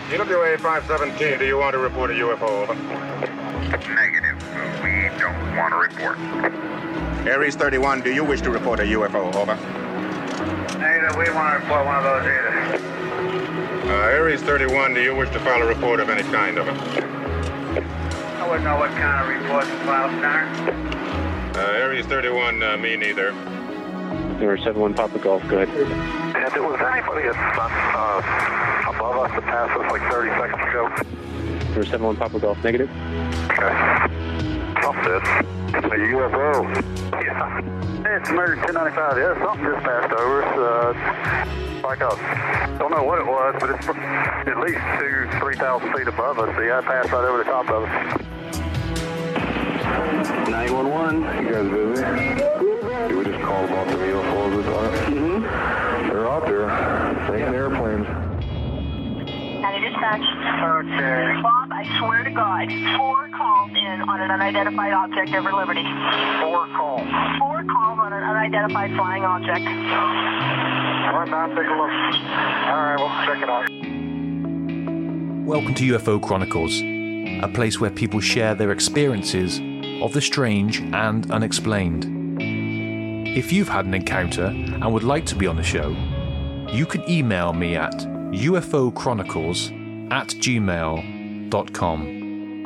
TWA 517, do you want to report a UFO? Over. Negative. We don't want to report. Aries 31, do you wish to report a UFO? Over. Negative. We want to report one of those either. Aries 31, do you wish to file a report of any kind? Over. I wouldn't know what kind of report to file, sir. Aries 31, me neither. 071 Papa Golf, go ahead. And there was anybody above us that passed us like 30 seconds ago? 071 Papa Golf, negative. Okay. Something. A UFO. Yeah. It's American 1095. Yeah, something just passed over us. Like a, don't know what it was, but it's at least 3,000 feet above us. Yeah, it passed right over the top of us. 911, you guys busy? We just called about the UFOs this time. They're out there, taking airplanes. County Dispatch. Okay. Bob, I swear to God, 4 calls in on an unidentified object over Liberty. 4 calls. 4 calls on an unidentified flying object. Right now, take a look. All right, we'll check it out. Welcome to UFO Chronicles, a place where people share their experiences of the strange and unexplained. If you've had an encounter and would like to be on the show, you can email me at ufochronicles@gmail.com.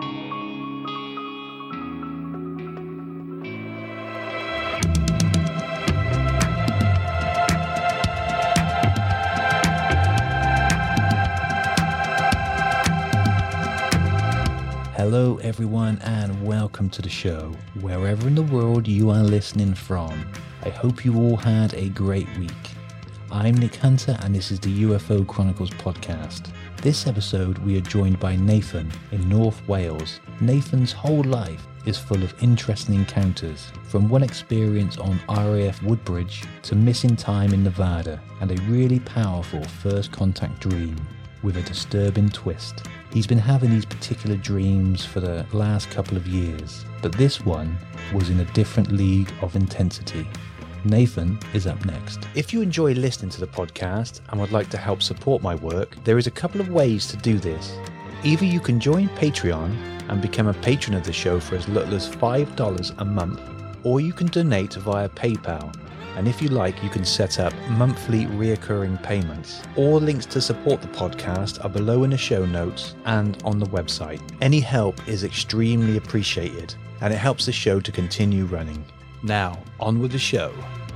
Hello everyone and welcome to the show, wherever in the world you are listening from. I hope you all had a great week. I'm Nick Hunter and this is the UFO Chronicles podcast. This episode we are joined by Nathan in North Wales. Nathan's whole life is full of interesting encounters, from one experience on RAF Woodbridge to missing time in Nevada and a really powerful first contact dream with a disturbing twist. He's been having these particular dreams for the last couple of years, but this one was in a different league of intensity. Nathan is up next. If you enjoy listening to the podcast and would like to help support my work, there is a couple of ways to do this. Either you can join Patreon and become a patron of the show for as little as $5 a month, or you can donate via PayPal. And if you like, you can set up monthly reoccurring payments. All links to support the podcast are below in the show notes and on the website. Any help is extremely appreciated, and it helps the show to continue running. Now, on with the show.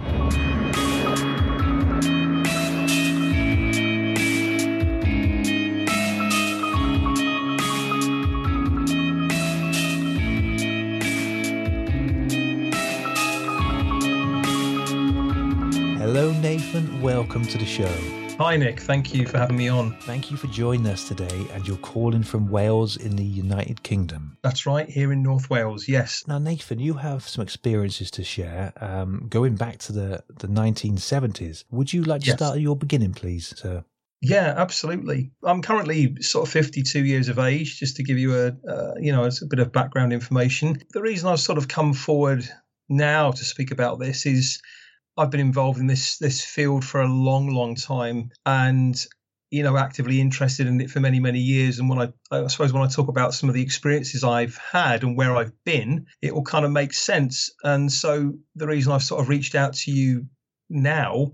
Hello Nathan, welcome to the show. Hi Nick, thank you for having me on. Thank you for joining us today, and you're calling from Wales in the United Kingdom. That's right, here in North Wales, yes. Now Nathan, you have some experiences to share, going back to the 1970s. Would you like to start at your beginning, please, sir? Yeah, absolutely. I'm currently sort of 52 years of age, just to give you a bit of background information. The reason I've sort of come forward now to speak about this is I've been involved in this field for a long time, and actively interested in it for many years. And when I suppose when I talk about some of the experiences I've had and where I've been, it will kind of make sense. And so the reason I've sort of reached out to you now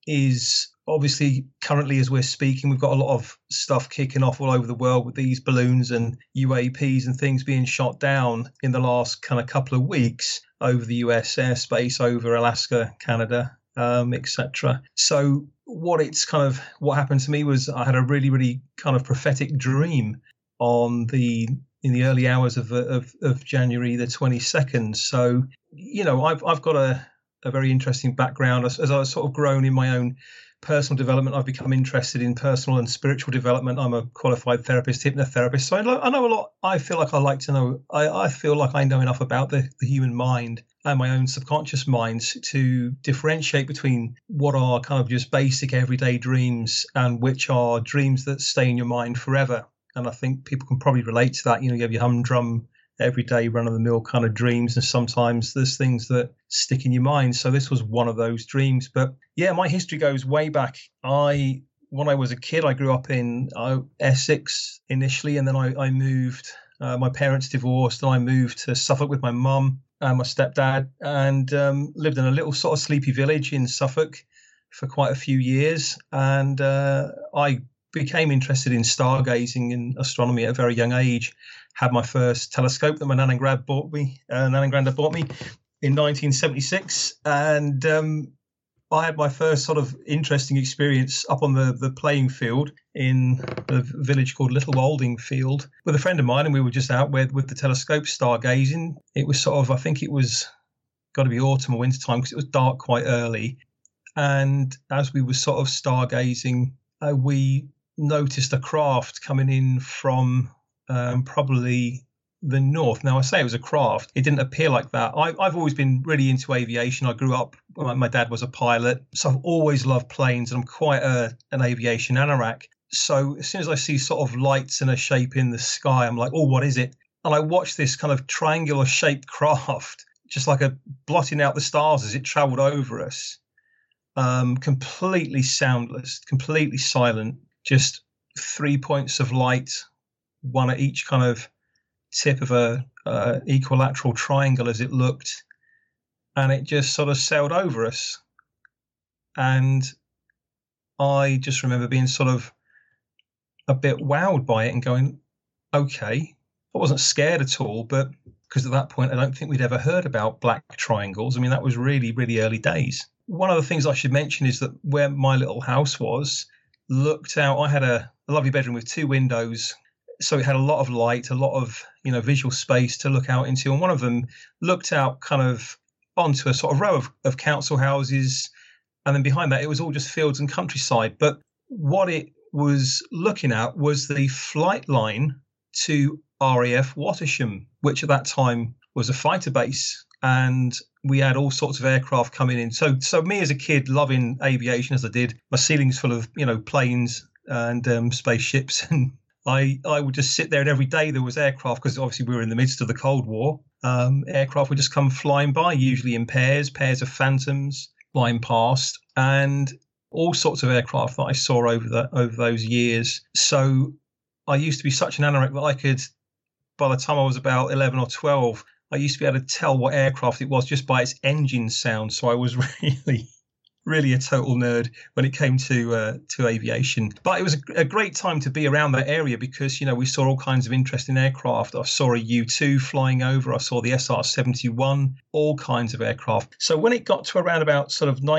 is obviously currently as we're speaking, we've got a lot of stuff kicking off all over the world with these balloons and UAPs and things being shot down in the last kind of couple of weeks over the US airspace, over Alaska, Canada, etc. So what happened to me was I had a really kind of prophetic dream in the early hours of January the 22nd. So, I've got a very interesting background. As I've sort of grown in my own personal development, I've become interested in personal and spiritual development. I'm a qualified therapist, hypnotherapist. So I know a lot. I feel like I like to know. I feel like I know enough about the human mind and my own subconscious minds to differentiate between what are kind of just basic everyday dreams and which are dreams that stay in your mind forever. And I think people can probably relate to that. You have your humdrum, everyday run-of-the-mill kind of dreams, and sometimes there's things that stick in your mind. So this was one of those dreams. But yeah, my history goes way back. I when I was a kid, I grew up in Essex initially, and then I moved. My parents divorced, and I moved to Suffolk with my mum and my stepdad, and lived in a little sort of sleepy village in Suffolk for quite a few years. And I became interested in stargazing and astronomy at a very young age. Had my first telescope that my nan and granddad bought me in 1976, and I had my first sort of interesting experience up on the playing field in a village called Little Waldingfield with a friend of mine, and we were just out with the telescope stargazing. It was sort of, I think it was got to be autumn or winter time because it was dark quite early. And as we were sort of stargazing, we noticed a craft coming in from probably the north. Now, I say it was a craft. It didn't appear like that. I've always been really into aviation. I grew up, my dad was a pilot, so I've always loved planes, and I'm quite an aviation anorak. So as soon as I see sort of lights and a shape in the sky, I'm like, oh, what is it? And I watched this kind of triangular shaped craft, just like a blotting out the stars as it traveled over us, completely soundless, completely silent, just 3 points of light, one at each kind of tip of a equilateral triangle as it looked, and it just sort of sailed over us. And I just remember being sort of a bit wowed by it and going, okay. I wasn't scared at all, but because at that point I don't think we'd ever heard about black triangles. I mean, that was really, really early days. One of the things I should mention is that where my little house was, looked out, I had a lovely bedroom with 2 windows, so it had a lot of light, a lot of visual space to look out into, and one of them looked out kind of onto a sort of row of council houses, and then behind that it was all just fields and countryside. But what it was looking at was the flight line to RAF Wattisham, which at that time was a fighter base, and we had all sorts of aircraft coming in. So me as a kid, loving aviation as I did, my ceiling's full of planes and spaceships, and I would just sit there, and every day there was aircraft, because obviously we were in the midst of the Cold War. Aircraft would just come flying by, usually in pairs of Phantoms flying past, and all sorts of aircraft that I saw over those years. So I used to be such an anorak that I could, by the time I was about 11 or 12, I used to be able to tell what aircraft it was just by its engine sound. So I was really, really a total nerd when it came to aviation. But it was a great time to be around that area because, we saw all kinds of interesting aircraft. I saw a U-2 flying over. I saw the SR-71, all kinds of aircraft. So when it got to around about sort of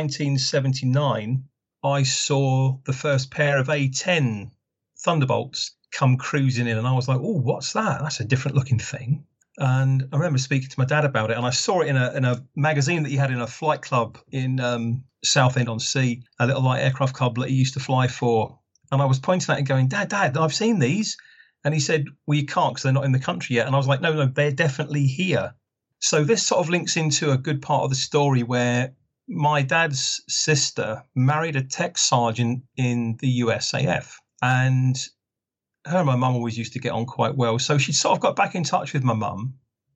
1979, I saw the first pair of A-10 Thunderbolts come cruising in, and I was like, oh, what's that? That's a different looking thing. And I remember speaking to my dad about it, and I saw it in a magazine that he had in a flight club in Southend-on-Sea, a little light aircraft club that he used to fly for. And I was pointing at it and going, Dad, I've seen these. And he said, well, you can't because they're not in the country yet. And I was like, no, they're definitely here. So this sort of links into a good part of the story where my dad's sister married a tech sergeant in the USAF. And her and my mum always used to get on quite well. So she sort of got back in touch with my mum,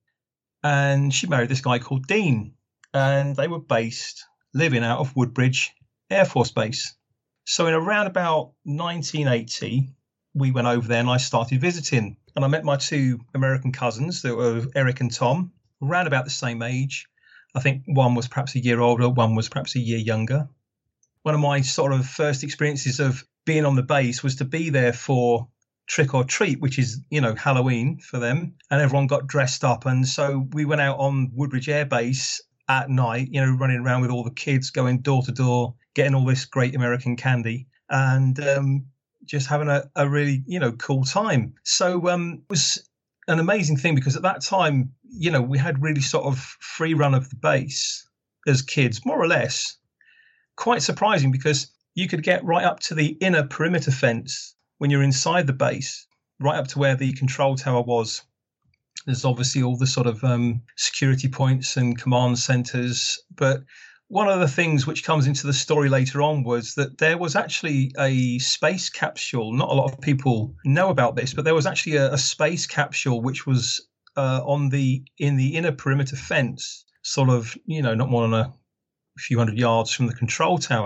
and she married this guy called Dean, and they were living out of Woodbridge Air Force Base. So in around about 1980, we went over there and I started visiting, and I met my 2 American cousins that were Eric and Tom, around about the same age. I think one was perhaps a year older, one was perhaps a year younger. One of my sort of first experiences of being on the base was to be there for Trick or Treat, which is, Halloween for them, and everyone got dressed up. And so we went out on Woodbridge Air Base at night, running around with all the kids, going door to door, getting all this great American candy, and just having a really, cool time. So it was an amazing thing because at that time, we had really sort of free run of the base as kids, more or less. Quite surprising because you could get right up to the inner perimeter fence when you're inside the base, right up to where the control tower was. There's obviously all the sort of security points and command centers. But one of the things which comes into the story later on was that there was actually a space capsule. Not a lot of people know about this, but there was actually a space capsule which was in the inner perimeter fence, sort of, not more than a few hundred yards from the control tower.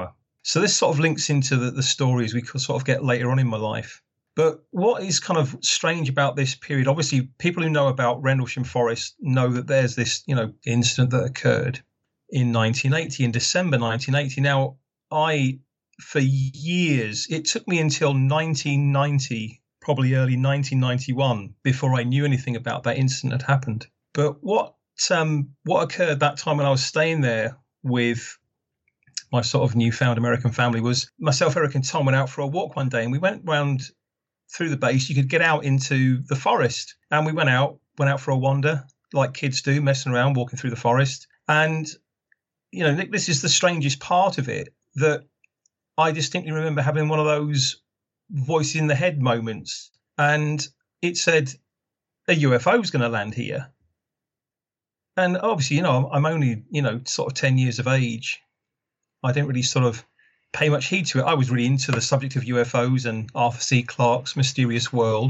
So this sort of links into the stories we could sort of get later on in my life. But what is kind of strange about this period, obviously people who know about Rendlesham Forest know that there's this, incident that occurred in 1980, in December 1980. Now, for years, it took me until 1990, probably early 1991, before I knew anything about that incident had happened. But what occurred that time when I was staying there with my sort of newfound American family was myself, Eric, and Tom went out for a walk one day, and we went round through the base. You could get out into the forest, and we went out for a wander like kids do, messing around, walking through the forest. And, Nick, this is the strangest part of it, that I distinctly remember having one of those voice in the head moments, and it said, a UFO is going to land here. And obviously, I'm only, sort of 10 years of age. I didn't really sort of pay much heed to it. I was really into the subject of UFOs and Arthur C. Clarke's Mysterious World.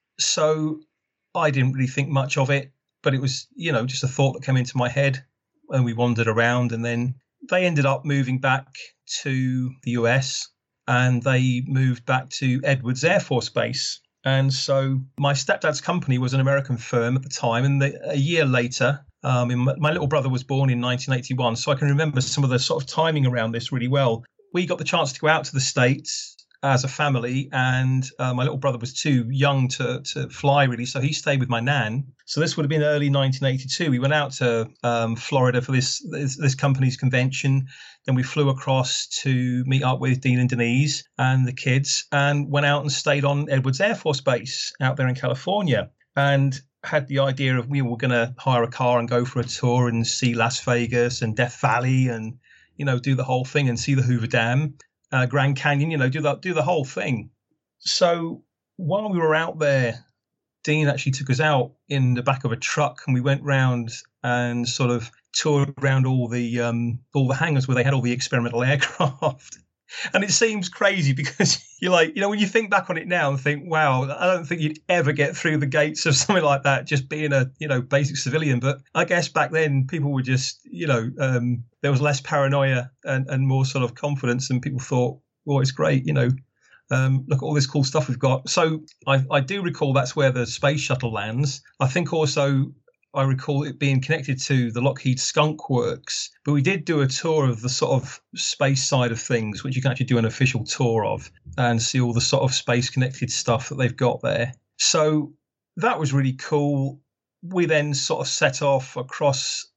So I didn't really think much of it, but it was, just a thought that came into my head, and we wandered around. And then they ended up moving back to the US, and they moved back to Edwards Air Force Base. And so my stepdad's company was an American firm at the time. And a year later, my little brother was born in 1981, so I can remember some of the sort of timing around this really well. We got the chance to go out to the States as a family, and my little brother was too young to fly, really, so he stayed with my nan. So this would have been early 1982. We went out to Florida for this company's convention. Then we flew across to meet up with Dean and Denise and the kids, and went out and stayed on Edwards Air Force Base out there in California, and had the idea of we were going to hire a car and go for a tour and see Las Vegas and Death Valley and, do the whole thing and see the Hoover Dam, Grand Canyon, do the whole thing. So while we were out there, Dean actually took us out in the back of a truck, and we went round and sort of toured around all the hangars where they had all the experimental aircraft. And it seems crazy because you're like, when you think back on it now and think, wow, I don't think you'd ever get through the gates of something like that just being a, basic civilian. But I guess back then people were just, there was less paranoia and more sort of confidence, and people thought, well, it's great, look at all this cool stuff we've got. So I do recall that's where the space shuttle lands. I think also I recall it being connected to the Lockheed Skunk Works, but we did do a tour of the sort of space side of things, which you can actually do an official tour of and see all the sort of space connected stuff that they've got there. So that was really cool. We then sort of set off across,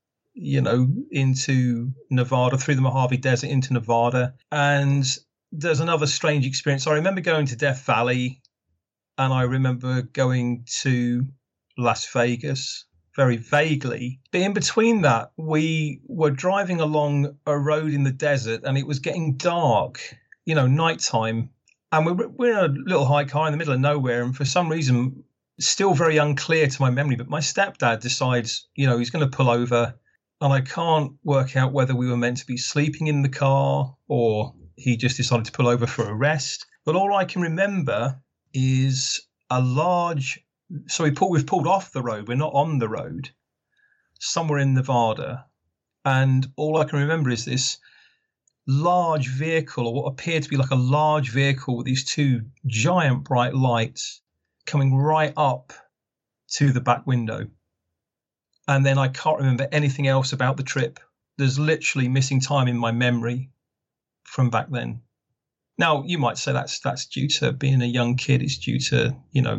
into Nevada, through the Mojave Desert into Nevada. And there's another strange experience. I remember going to Death Valley, and I remember going to Las Vegas very vaguely. But in between that, we were driving along a road in the desert, and it was getting dark, nighttime. And we're in a little high car in the middle of nowhere. And for some reason, still very unclear to my memory, but my stepdad decides, he's going to pull over. And I can't work out whether we were meant to be sleeping in the car or he just decided to pull over for a rest. But all I can remember is so we've pulled off the road. We're not on the road, somewhere in Nevada. And all I can remember is this large vehicle, or what appeared to be like a large vehicle with these two giant bright lights coming right up to the back window. And then I can't remember anything else about the trip. There's literally missing time in my memory from back then. Now, you might say that's due to being a young kid. It's due to,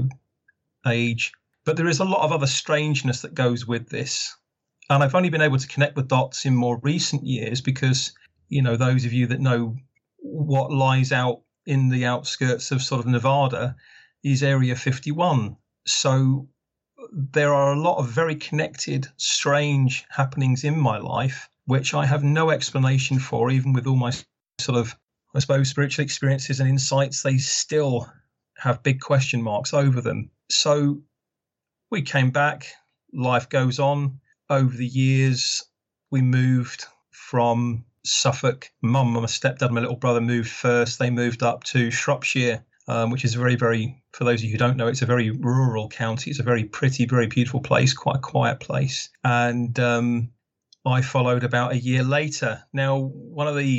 age. But there is a lot of other strangeness that goes with this. And I've only been able to connect the dots in more recent years because, those of you that know what lies out in the outskirts of sort of Nevada is Area 51. So there are a lot of very connected, strange happenings in my life, which I have no explanation for, even with all my sort of, I suppose, spiritual experiences and insights. They still have big question marks over them. So we came back, life goes on. Over the years, we moved from Suffolk. Mum and my stepdad and my little brother moved first. They moved up to Shropshire, which is very, very, for those of you who don't know, it's a very rural county. It's a very pretty, very beautiful place, quite a quiet place. And I followed about a year later. Now, one of the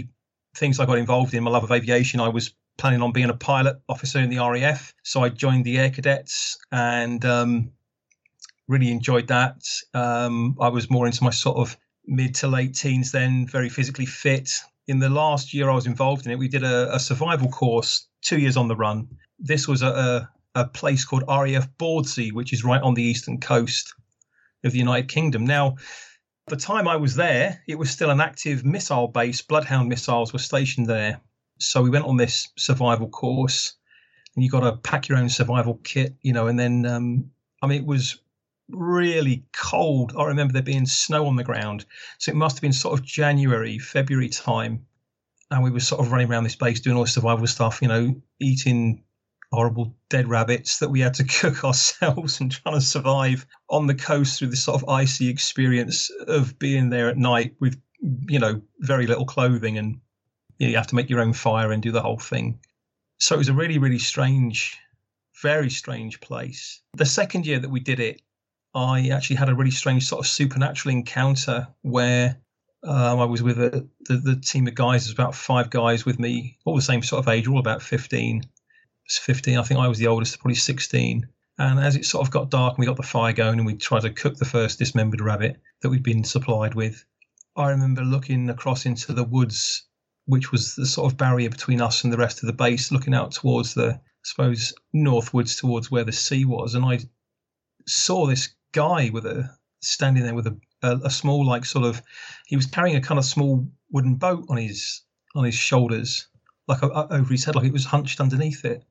things I got involved in, my love of aviation, I was planning on being a pilot officer in the RAF. So I joined the Air Cadets and really enjoyed that. I was more into my sort of mid to late teens then, very physically fit. In the last year I was involved in it, we did a survival course, 2 years on the run. This was a place called RAF Bawdsey, which is right on the eastern coast of the United Kingdom. Now, the time I was there, it was still an active missile base. Bloodhound missiles were stationed there. So we went on this survival course, and you got to pack your own survival kit, and then, it was really cold. I remember there being snow on the ground. So it must have been sort of January, February time. And we were sort of running around this base doing all the survival stuff, eating horrible dead rabbits that we had to cook ourselves and trying to survive on the coast through this sort of icy experience of being there at night with, very little clothing, and you have to make your own fire and do the whole thing. So it was a really, really strange, very strange place. The second year that we did it, I actually had a really strange sort of supernatural encounter where I was with the team of guys. There's about 5 guys with me, all the same sort of age, all about 15. It's 15. I think I was the oldest, probably 16. And as it sort of got dark and we got the fire going and we tried to cook the first dismembered rabbit that we'd been supplied with, I remember looking across into the woods, which was the sort of barrier between us and the rest of the base, looking out towards the, I suppose, northwards towards where the sea was. And I saw this guy standing there with a small, like, sort of, he was carrying a kind of small wooden boat on his shoulders, like over his head, like it was hunched underneath it.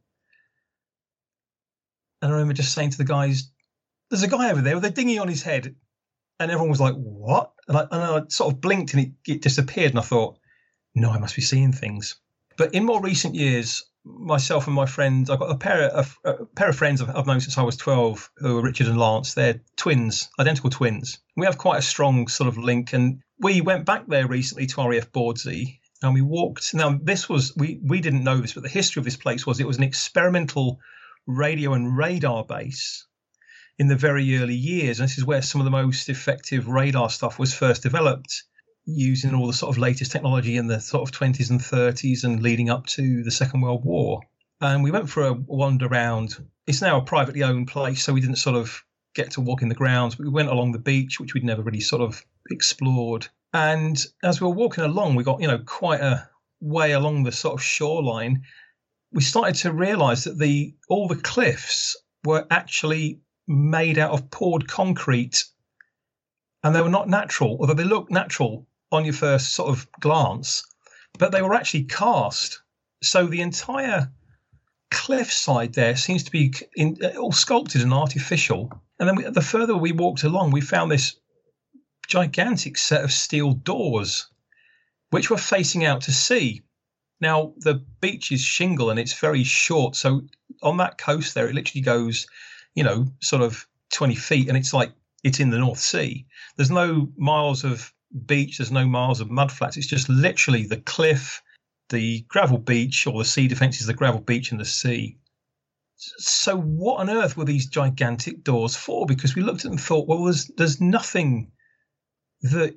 And I remember just saying to the guys, "There's a guy over there with a dinghy on his head." And everyone was like, "What?" And I sort of blinked and it disappeared. And I thought, no, I must be seeing things. But in more recent years, myself and my friends, I've got a pair of friends I've known since I was 12, who are Richard and Lance. They're twins, identical twins. We have quite a strong sort of link. And we went back there recently to RAF Bawdsey and we walked. Now, this was, we didn't know this, but the history of this place was it was an experimental radio and radar base in the very early years. And this is where some of the most effective radar stuff was first developed, using all the sort of latest technology in the sort of 20s and 30s and leading up to the Second World War. And we went for a wander around. It's now a privately owned place, so we didn't sort of get to walk in the grounds, but we went along the beach, which we'd never really sort of explored. And as we were walking along, we got, quite a way along the sort of shoreline. We started to realize that all the cliffs were actually made out of poured concrete, and they were not natural, although they looked natural on your first sort of glance, but they were actually cast. So the entire cliffside there seems to be all sculpted and artificial. And then the further we walked along, we found this gigantic set of steel doors, which were facing out to sea. Now, the beach is shingle and it's very short. So on that coast there, it literally goes, sort of 20 feet, and it's like it's in the North Sea. There's no miles of beach. There's no miles of mudflats. It's just literally the cliff, the gravel beach, or the sea defences, the gravel beach and the sea. So what on earth were these gigantic doors for? Because we looked at them and thought, well, there's nothing that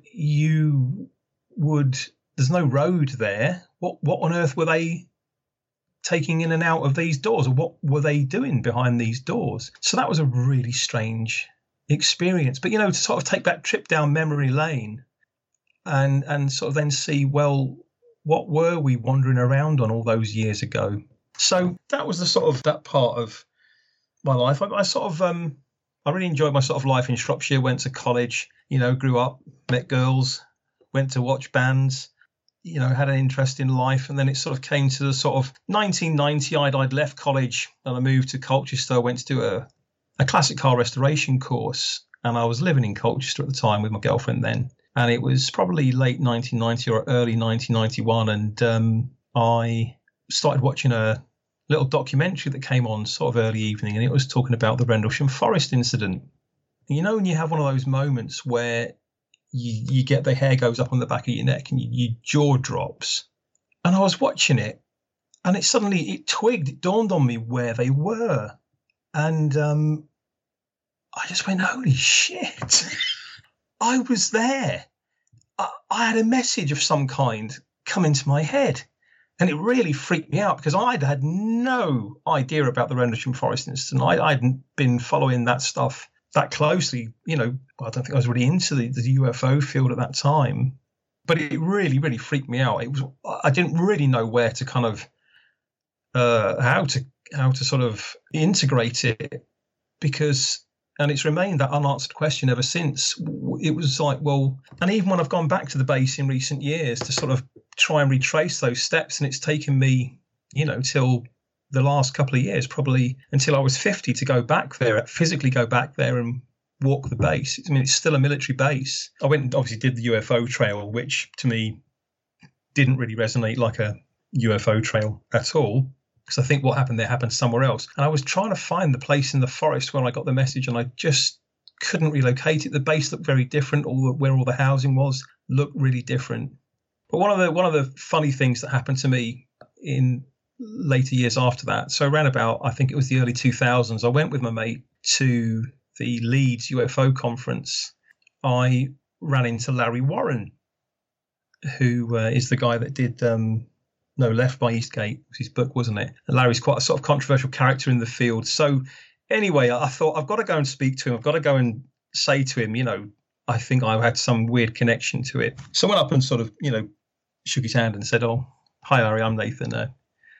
there's no road there. What on earth were they taking in and out of these doors, or what were they doing behind these doors? So that was a really strange experience. But, to sort of take that trip down memory lane and sort of then see, well, what were we wandering around on all those years ago? So that was the sort of that part of my life. I sort of, I really enjoyed my sort of life in Shropshire, went to college, grew up, met girls, went to watch bands, had an interest in life. And then it sort of came to the sort of 1990, I'd left college and I moved to Colchester. I went to do a classic car restoration course. And I was living in Colchester at the time with my girlfriend then. And it was probably late 1990 or early 1991. And I started watching a little documentary that came on sort of early evening. And it was talking about the Rendlesham Forest incident. When you have one of those moments where you get the hair goes up on the back of your neck and your jaw drops. And I was watching it and it dawned on me where they were. And I just went, holy shit. I was there. I had a message of some kind come into my head. And it really freaked me out because I'd had no idea about the Rendlesham Forest incident. I hadn't been following that stuff that closely. I don't think I was really into the UFO field at that time. But it really, really freaked me out. I didn't really know where to kind of how to sort of integrate it, and it's remained that unanswered question ever since. It was like, well, and even when I've gone back to the base in recent years to sort of try and retrace those steps, and it's taken me, till the last couple of years, probably until I was 50, to go back there, physically go back there and walk the base. I mean, it's still a military base. I went and obviously did the UFO trail, which to me didn't really resonate like a UFO trail at all, because I think what happened there happened somewhere else. And I was trying to find the place in the forest where I got the message, and I just couldn't relocate it. The base looked very different. Where all the housing was looked really different. But one of the funny things that happened to me in later years after that, so around about, I think it was the early 2000s, I went with my mate to the Leeds UFO conference. I ran into Larry Warren, who is the guy that did Left by Eastgate was his book, wasn't it? And Larry's quite a sort of controversial character in the field. So anyway, I thought, I've got to go and speak to him. I've got to go and say to him, I think I had some weird connection to it. So I went up and sort of, shook his hand and said, "Oh, hi Larry, I'm Nathan. I've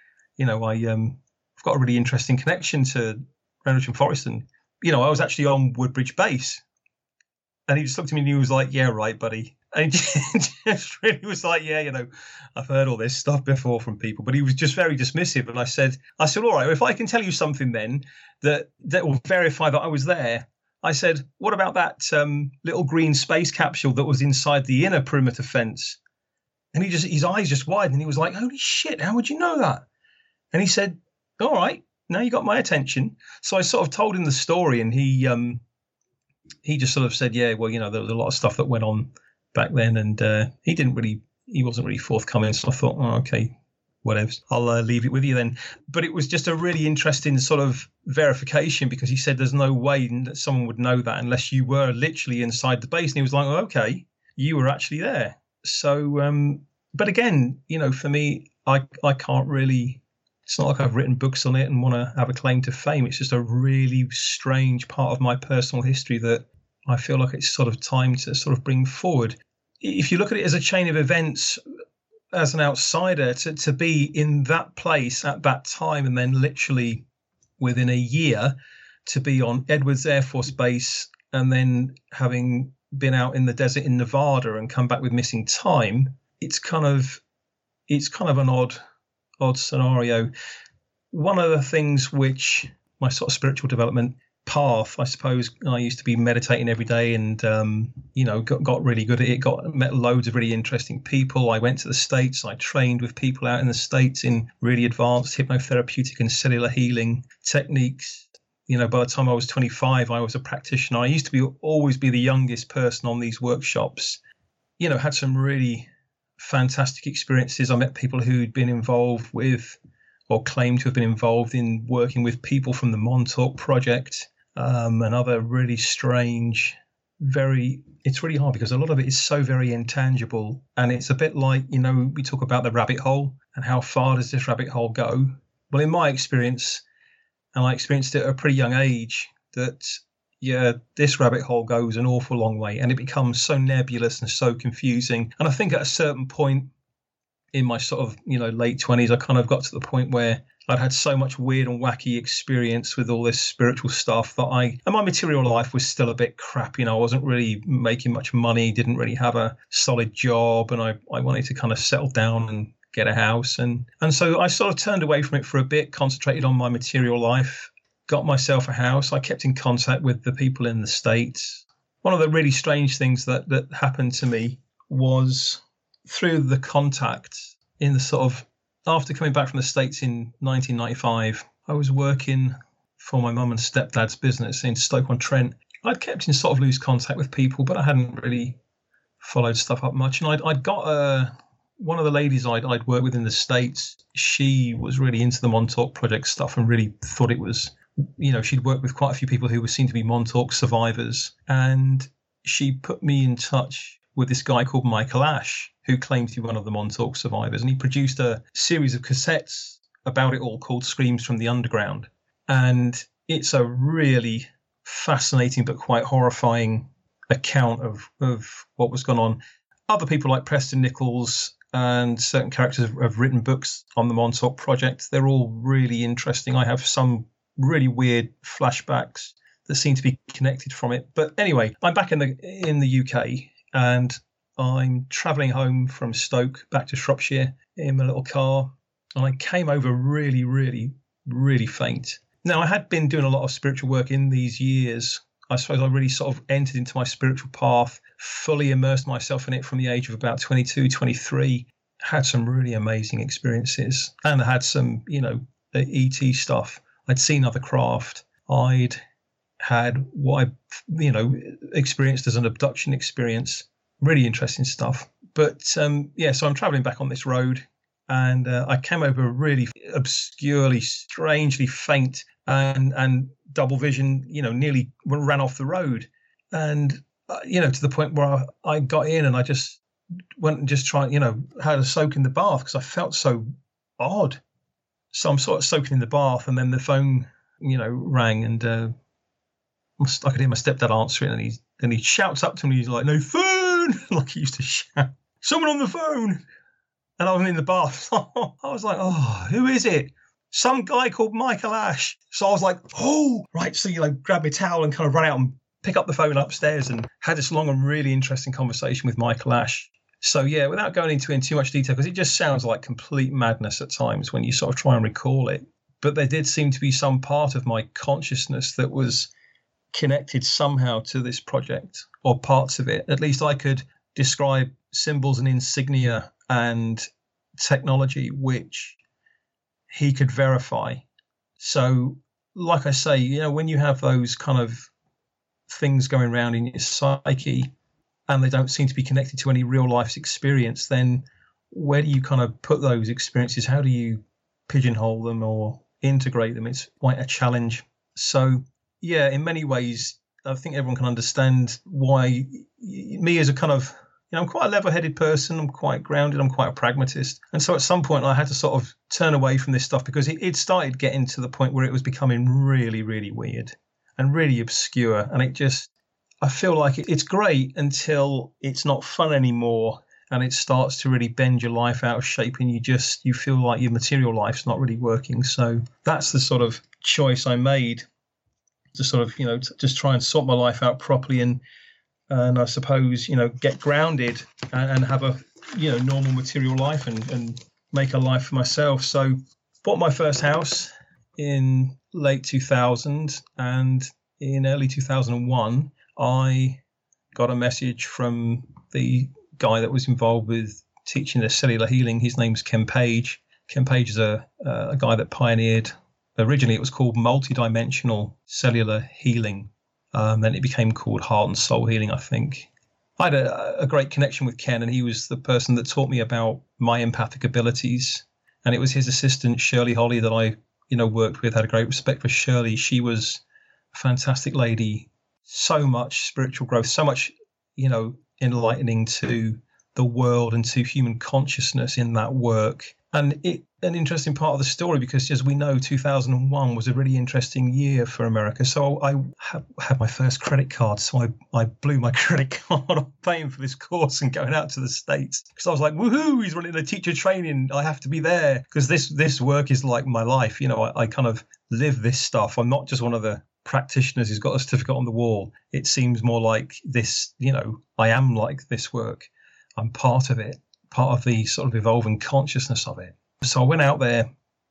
got a really interesting connection to Rendlesham Forest, and I was actually on Woodbridge Base." And he just looked at me and he was like, "Yeah, right, buddy." And he just really was like, "Yeah, I've heard all this stuff before from people," but he was just very dismissive. And I said, "All right, if I can tell you something then that will verify that I was there," I said, "What about that little green space capsule that was inside the inner perimeter fence?" And his eyes just widened, and he was like, "Holy shit, how would you know that?" And he said, "All right, now you got my attention." So I sort of told him the story, and he just sort of said, "Yeah, well, there was a lot of stuff that went on back then," and he wasn't really forthcoming. So I thought, "Oh, okay, whatever, I'll leave it with you then." But it was just a really interesting sort of verification, because he said there's no way that someone would know that unless you were literally inside the base. And he was like, "Oh, okay, you were actually there." So, but again, for me, I can't really. It's not like I've written books on it and want to have a claim to fame. It's just a really strange part of my personal history that I feel like it's sort of time to sort of bring forward. If you look at it as a chain of events, as an outsider, to be in that place at that time, and then literally within a year to be on Edwards Air Force Base, and then having been out in the desert in Nevada and come back with missing time, it's kind of an odd scenario. One of the things which my sort of spiritual development path, I suppose, I used to be meditating every day, and got really good at it, met loads of really interesting people. I went to the States, I trained with people out in the States in really advanced hypnotherapeutic and cellular healing techniques. By the time I was 25, I was a practitioner. I used to always be the youngest person on these workshops. Had some really fantastic experiences. I met people who'd been involved with, or claimed to have been involved in, working with people from the Montauk Project, and other really strange, it's really hard because a lot of it is so very intangible. And it's a bit like, we talk about the rabbit hole and how far does this rabbit hole go? Well, in my experience, and I experienced it at a pretty young age, that this rabbit hole goes an awful long way, and it becomes so nebulous and so confusing. And I think at a certain point in my sort of, late 20s, I kind of got to the point where I'd had so much weird and wacky experience with all this spiritual stuff that and my material life was still a bit crap. I wasn't really making much money, didn't really have a solid job, and I wanted to kind of settle down and get a house. And so I sort of turned away from it for a bit, concentrated on my material life, got myself a house. I kept in contact with the people in the States. One of the really strange things that happened to me was through the contact in the sort of, after coming back from the States in 1995, I was working for my mum and stepdad's business in Stoke-on-Trent. I'd kept in sort of loose contact with people, but I hadn't really followed stuff up much. And I'd got one of the ladies I'd worked with in the States. She was really into the Montauk Project stuff and really thought it was, she'd worked with quite a few people who were seen to be Montauk survivors. And she put me in touch with this guy called Michael Ash, who claims to be one of the Montauk survivors. And he produced a series of cassettes about it all called Screams from the Underground. And it's a really fascinating but quite horrifying account of what was going on. Other people like Preston Nichols and certain characters have written books on the Montauk Project. They're all really interesting. I have some really weird flashbacks that seem to be connected from it. But anyway, I'm back in the UK, and I'm travelling home from Stoke back to Shropshire in my little car, and I came over really, really, really faint. Now, I had been doing a lot of spiritual work in these years. I suppose I really sort of entered into my spiritual path, fully immersed myself in it from the age of about 22, 23, had some really amazing experiences, and I had some, ET stuff. I'd seen other craft. I'd had what I, experienced as an abduction experience. Really interesting stuff. But so I'm traveling back on this road, and I came over really obscurely, strangely faint and double vision, nearly ran off the road. And, to the point where I got in and I just went and just tried, had a soak in the bath because I felt so odd. So I'm sort of soaking in the bath, and then the phone, rang, and I could hear my stepdad answering, and he shouts up to me, he's like, "No phone!" like he used to shout. "Someone on the phone!" And I was in the bath. I was like, "Oh, who is it?" "Some guy called Michael Ash." So I was like, "Oh, right." So, grab my towel and kind of run out and pick up the phone upstairs, and had this long and really interesting conversation with Michael Ash. So, yeah, without going into it in too much detail, because it just sounds like complete madness at times when you sort of try and recall it. But there did seem to be some part of my consciousness that was connected somehow to this project, or parts of it. At least I could describe symbols and insignia and technology which he could verify. So, like I say, when you have those kind of things going around in your psyche and they don't seem to be connected to any real life's experience, then where do you kind of put those experiences? How do you pigeonhole them or integrate them? It's quite a challenge. So, yeah, in many ways, I think everyone can understand why me as a kind of, I'm quite a level-headed person. I'm quite grounded. I'm quite a pragmatist. And so at some point I had to sort of turn away from this stuff because it started getting to the point where it was becoming really, really weird and really obscure. And I feel like it's great until it's not fun anymore, and it starts to really bend your life out of shape, and you feel like your material life's not really working. So that's the sort of choice I made, to sort of, just try and sort my life out properly and I suppose, get grounded and have a, normal material life and make a life for myself. So bought my first house in late 2000, and in early 2001, I got a message from the guy that was involved with teaching the cellular healing. His name's Ken Page. Ken Page is a guy that pioneered, originally it was called multidimensional cellular healing. Then it became called Heart and Soul Healing, I think. I had a great connection with Ken, and he was the person that taught me about my empathic abilities. And it was his assistant, Shirley Holly, that I, worked with. Had a great respect for Shirley. She was a fantastic lady. So much spiritual growth, so much, enlightening to the world and to human consciousness in that work. And an interesting part of the story, because as we know, 2001 was a really interesting year for America. So I had my first credit card. So I blew my credit card on paying for this course and going out to the States, because I was like, woohoo, he's running a teacher training. I have to be there because this work is like my life. I kind of live this stuff. I'm not just one of the practitioners who's got a certificate on the wall. It seems more like this, I am like this work. I'm part of it, part of the sort of evolving consciousness of it. So I went out there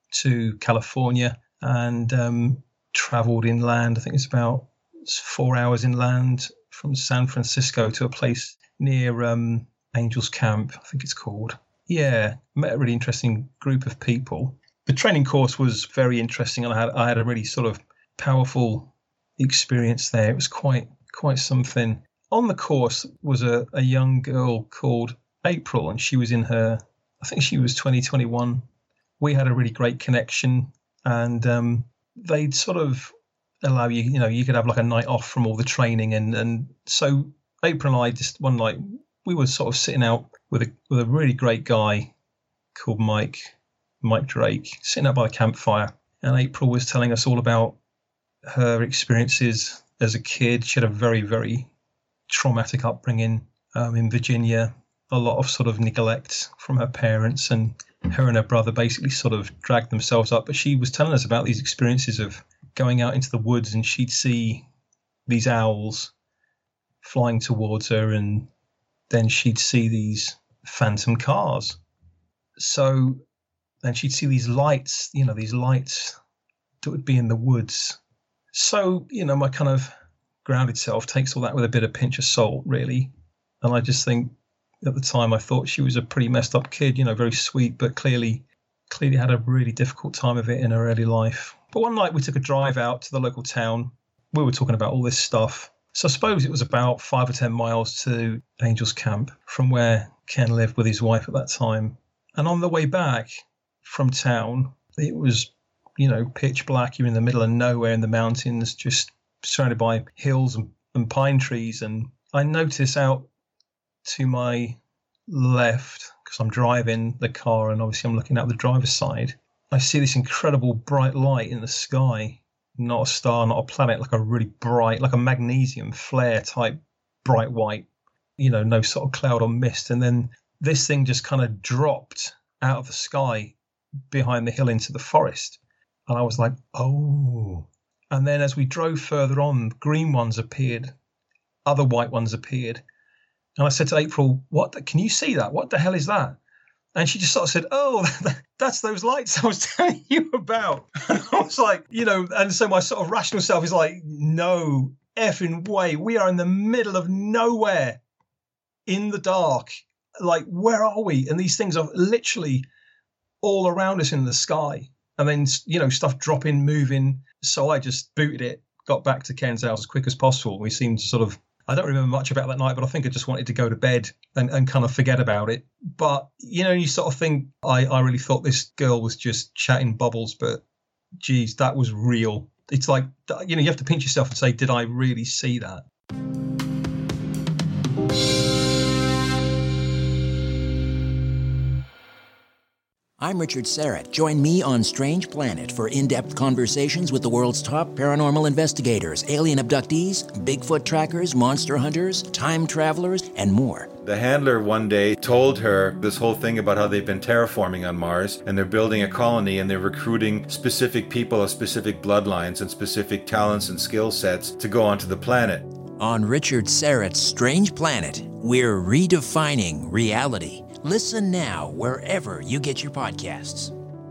to California and traveled inland. I think it's about 4 hours inland from San Francisco to a place near Angels Camp, I think it's called. Yeah, met a really interesting group of people. The training course was very interesting, and I had a really sort of powerful experience there. It was quite something. On the course was a young girl called April, and she was in her, I think she was 20, 21. We had a really great connection, and they'd sort of allow you, you could have like a night off from all the training. And so April and I just one night we were sort of sitting out with a really great guy called Mike Drake, sitting out by the campfire. And April was telling us all about her experiences as a kid. She had a very, very traumatic upbringing in Virginia, a lot of sort of neglect from her parents, and her and her brother basically sort of dragged themselves up. But she was telling us about these experiences of going out into the woods, and she'd see these owls flying towards her, and then she'd see these phantom cars. So then she'd see these lights, these lights that would be in the woods. So, my kind of grounded self takes all that with a bit of pinch of salt, really. And I just think at the time I thought she was a pretty messed up kid, very sweet, but clearly had a really difficult time of it in her early life. But one night we took a drive out to the local town. We were talking about all this stuff. So I suppose it was about 5 or 10 miles to Angels Camp from where Ken lived with his wife at that time. And on the way back from town, it was, pitch black. You're in the middle of nowhere in the mountains, just surrounded by hills and pine trees. And I notice out to my left, because I'm driving the car and obviously I'm looking out the driver's side, I see this incredible bright light in the sky. Not a star, not a planet, like a really bright, like a magnesium flare type bright white, no sort of cloud or mist. And then this thing just kind of dropped out of the sky behind the hill into the forest. And I was like, oh. And then as we drove further on, green ones appeared, other white ones appeared. And I said to April, can you see that? What the hell is that? And she just sort of said, oh, that's those lights I was telling you about. And I was like, and so my sort of rational self is like, no effing way. We are in the middle of nowhere in the dark. Like, where are we? And these things are literally all around us in the sky. And then, stuff dropping, moving. So I just booted it, got back to Ken's house as quick as possible. We seemed to sort of, I don't remember much about that night, but I think I just wanted to go to bed and kind of forget about it. But, you sort of think, I really thought this girl was just chatting bubbles, but geez, that was real. It's like, you have to pinch yourself and say, did I really see that? I'm Richard Serrett. Join me on Strange Planet for in-depth conversations with the world's top paranormal investigators, alien abductees, Bigfoot trackers, monster hunters, time travelers, and more. The handler one day told her this whole thing about how they've been terraforming on Mars, and they're building a colony, and they're recruiting specific people of specific bloodlines and specific talents and skill sets to go onto the planet. On Richard Serrett's Strange Planet, we're redefining reality. Listen now wherever you get your podcasts.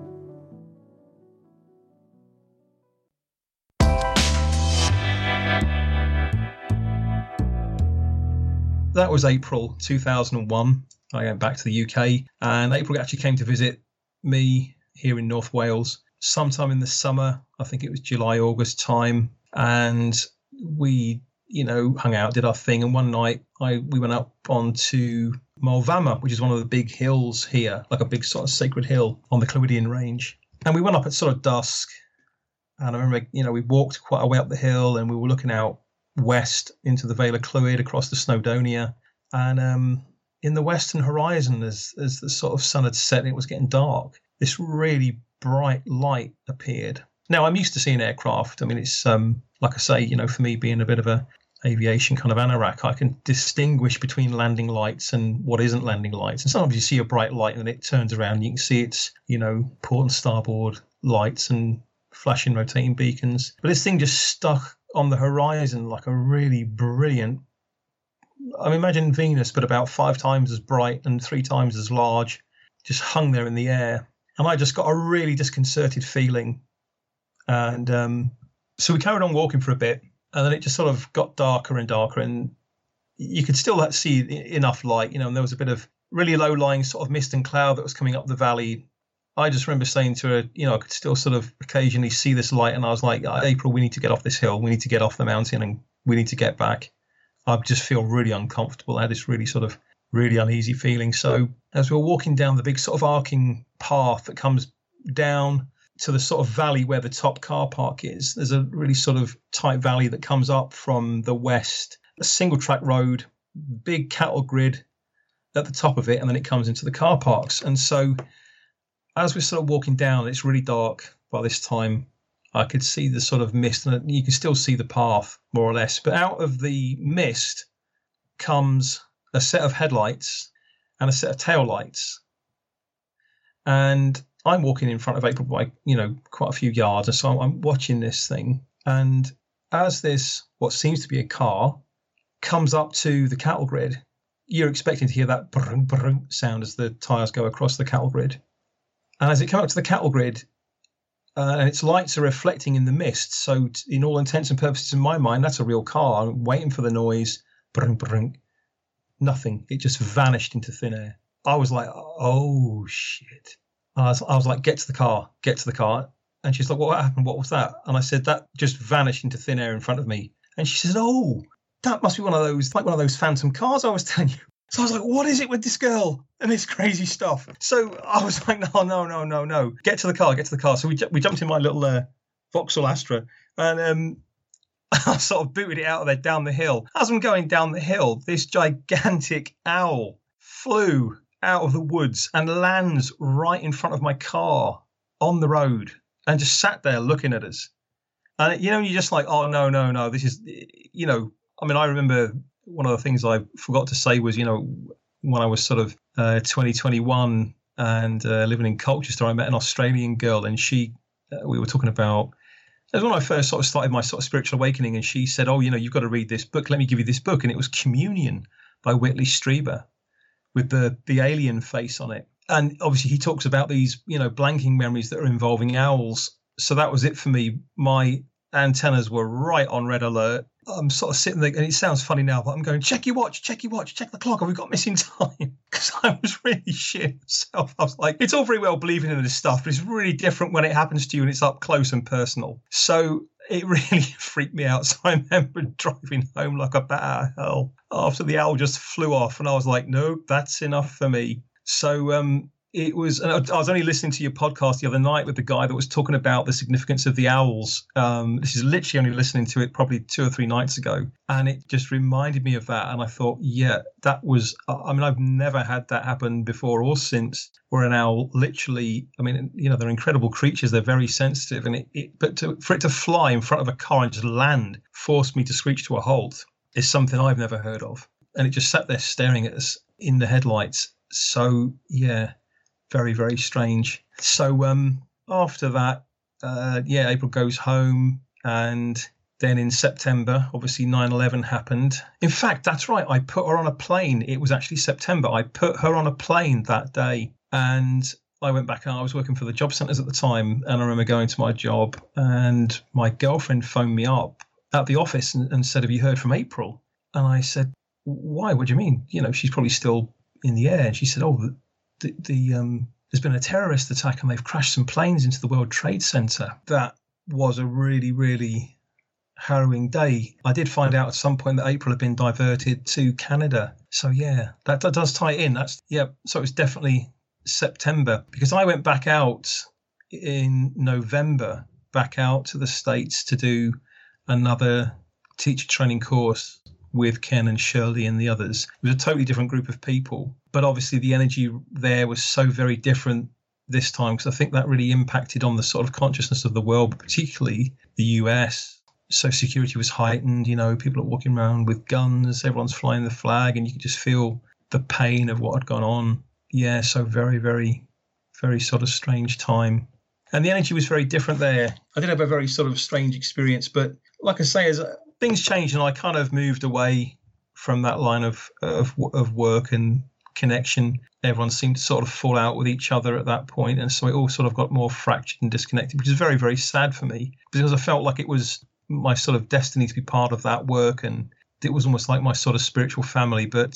That was April 2001. I went back to the UK, and April actually came to visit me here in North Wales sometime in the summer. I think it was July, August time. And we, hung out, did our thing. And one night we went up onto Mulvama, which is one of the big hills here, like a big sort of sacred hill on the Clwydian Range. And we went up at sort of dusk. And I remember, we walked quite a way up the hill, and we were looking out west into the Vale of Clwyd across the Snowdonia. And in the western horizon, as the sort of sun had set and it was getting dark, this really bright light appeared. Now, I'm used to seeing aircraft. I mean, it's like I say, for me being a bit of a aviation kind of anorak, I can distinguish between landing lights and what isn't landing lights. And sometimes you see a bright light and then it turns around and you can see its, port and starboard lights and flashing rotating beacons. But this thing just stuck on the horizon like a really brilliant, imagine Venus, but about 5 times as bright and 3 times as large, just hung there in the air. And I just got a really disconcerted feeling. And so we carried on walking for a bit. And then it just sort of got darker and darker, and you could still see enough light, and there was a bit of really low-lying sort of mist and cloud that was coming up the valley. I just remember saying to her, I could still sort of occasionally see this light, and I was like, April, we need to get off this hill. We need to get off the mountain, and we need to get back. I just feel really uncomfortable. I had this really uneasy feeling. So as we were walking down the big sort of arcing path that comes down to the sort of valley where the top car park is, there's a really sort of tight valley that comes up from the west, a single track road, big cattle grid, at the top of it, and then it comes into the car parks. And so as we're sort of walking down, it's really dark by this time. I could see the sort of mist, and you can still see the path more or less. But out of the mist comes a set of headlights and a set of tail lights. And I'm walking in front of April by, quite a few yards. And so I'm watching this thing. And as this, what seems to be a car, comes up to the cattle grid, you're expecting to hear that brung, brung sound as the tyres go across the cattle grid. And as it comes up to the cattle grid, and its lights are reflecting in the mist. So in all intents and purposes, in my mind, that's a real car. I'm waiting for the noise. Brung, brung. Nothing. It just vanished into thin air. I was like, oh, shit. I was like, get to the car. And she's like, what happened? What was that? And I said, that just vanished into thin air in front of me. And she said, oh, that must be one of those phantom cars I was telling you. So I was like, what is it with this girl and this crazy stuff? So I was like, no. Get to the car. So we jumped in my little Vauxhall Astra, and I sort of booted it out of there down the hill. As I'm going down the hill, this gigantic owl flew out of the woods and lands right in front of my car on the road and just sat there looking at us. And, you're just like, oh, no, this is, I remember one of the things I forgot to say was, when I was sort of 2021 and living in Colchester, I met an Australian girl, and we were talking about, it was when I first sort of started my sort of spiritual awakening, and she said, oh, you've got to read this book. Let me give you this book. And it was Communion by Whitley Strieber with the alien face on it. And obviously he talks about these, blanking memories that are involving owls. So that was it for me. My antennas were right on red alert. I'm sort of sitting there, and it sounds funny now, but I'm going, check your watch, check the clock. Have we got missing time? Because I was really shit myself. I was like, it's all very well believing in this stuff, but it's really different when it happens to you and it's up close and personal. So it really freaked me out. So I remember driving home like a bat out of hell after the owl just flew off, and I was like, no, that's enough for me. So it was, and I was only listening to your podcast the other night with the guy that was talking about the significance of the owls. This is literally only listening to it probably 2 or 3 nights ago. And it just reminded me of that. And I thought, yeah, that was, I've never had that happen before or since, where an owl literally, they're incredible creatures. They're very sensitive. And for it to fly in front of a car and just land, forced me to screech to a halt, is something I've never heard of. And it just sat there staring at us in the headlights. So, yeah. Very, very strange. So after that, April goes home, and then in September, obviously 9/11 happened. In fact, that's right. I put her on a plane. It was actually September. I put her on a plane that day, and I went back and I was working for the job centres at the time. And I remember going to my job, and my girlfriend phoned me up at the office and said, have you heard from April? And I said, why? What do you mean? She's probably still in the air. And she said, oh, there's been a terrorist attack and they've crashed some planes into the World Trade Center. That was a really, really harrowing day. I did find out at some point that April had been diverted to Canada. So yeah, that does tie in. So it's definitely September, because I went back out in November, back out to the States to do another teacher training course with Ken and Shirley and the others. It was a totally different group of people, but obviously the energy there was so very different this time, because I think that really impacted on the sort of consciousness of the world, particularly the US. So security was heightened, people are walking around with guns, everyone's flying the flag, and you could just feel the pain of what had gone on. Yeah, so very, very, very sort of strange time. And the energy was very different there. I did have a very sort of strange experience, but like I say, as things changed and I kind of moved away from that line of work and connection. Everyone seemed to sort of fall out with each other at that point, and so it all sort of got more fractured and disconnected, which is very, very sad for me, because I felt like it was my sort of destiny to be part of that work, and it was almost like my sort of spiritual family. But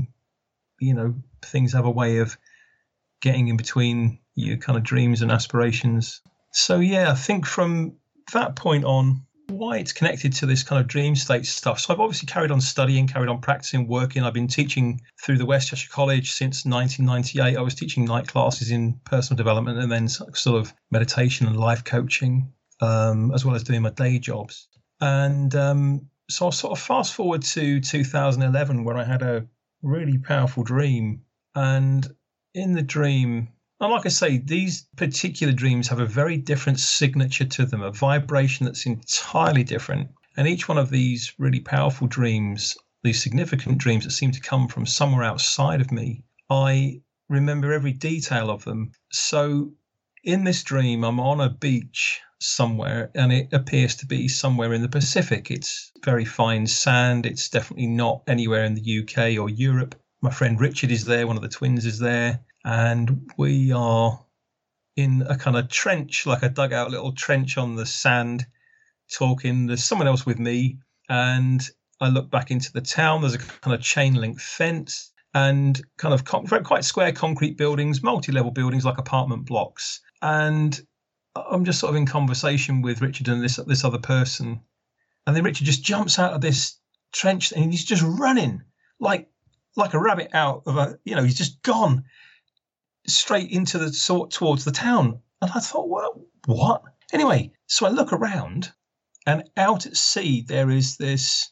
things have a way of getting in between your kind of dreams and aspirations. So yeah, I think from that point on, why it's connected to this kind of dream state stuff. So I've obviously carried on studying, carried on practicing, working. I've been teaching through the West Cheshire College since 1998. I was teaching night classes in personal development and then sort of meditation and life coaching, as well as doing my day jobs. And so I'll sort of fast forward to 2011, where I had a really powerful dream And in the dream, and like I say, these particular dreams have a very different signature to them, a vibration that's entirely different. And each one of these really powerful dreams, these significant dreams that seem to come from somewhere outside of me, I remember every detail of them. So in this dream, I'm on a beach somewhere, and it appears to be somewhere in the Pacific. It's very fine sand. It's definitely not anywhere in the UK or Europe. My friend Richard is there. One of the twins is there. And we are in a kind of trench, like a dugout little trench on the sand, talking. There's someone else with me. And I look back into the town. There's a kind of chain link fence and kind of quite square concrete buildings, multi-level buildings like apartment blocks. And I'm just sort of in conversation with Richard and this other person. And then Richard just jumps out of this trench and he's just running like a rabbit out of a, he's just gone straight into towards the town. And I thought, well, what? Anyway, so I look around, and out at sea, there is this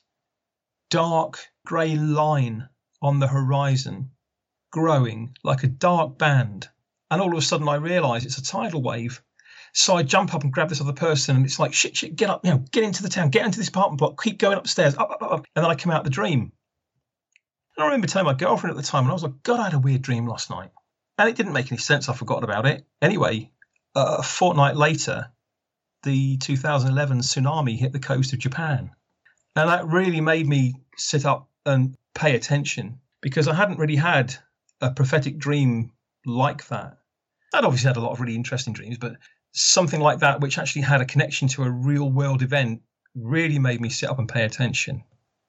dark grey line on the horizon growing like a dark band. And all of a sudden I realise it's a tidal wave. So I jump up and grab this other person, and it's like, shit, get up, get into the town, get into this apartment block, keep going upstairs, up. And then I come out of the dream. And I remember telling my girlfriend at the time, and I was like, God, I had a weird dream last night. And it didn't make any sense. I forgot about it. Anyway, a fortnight later, the 2011 tsunami hit the coast of Japan. And that really made me sit up and pay attention, because I hadn't really had a prophetic dream like that. I'd obviously had a lot of really interesting dreams, but something like that, which actually had a connection to a real world event, really made me sit up and pay attention.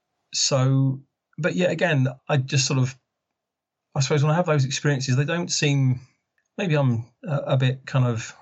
So, but yet again, I just sort of, I suppose when I have those experiences, they don't seem, maybe I'm a bit kind of,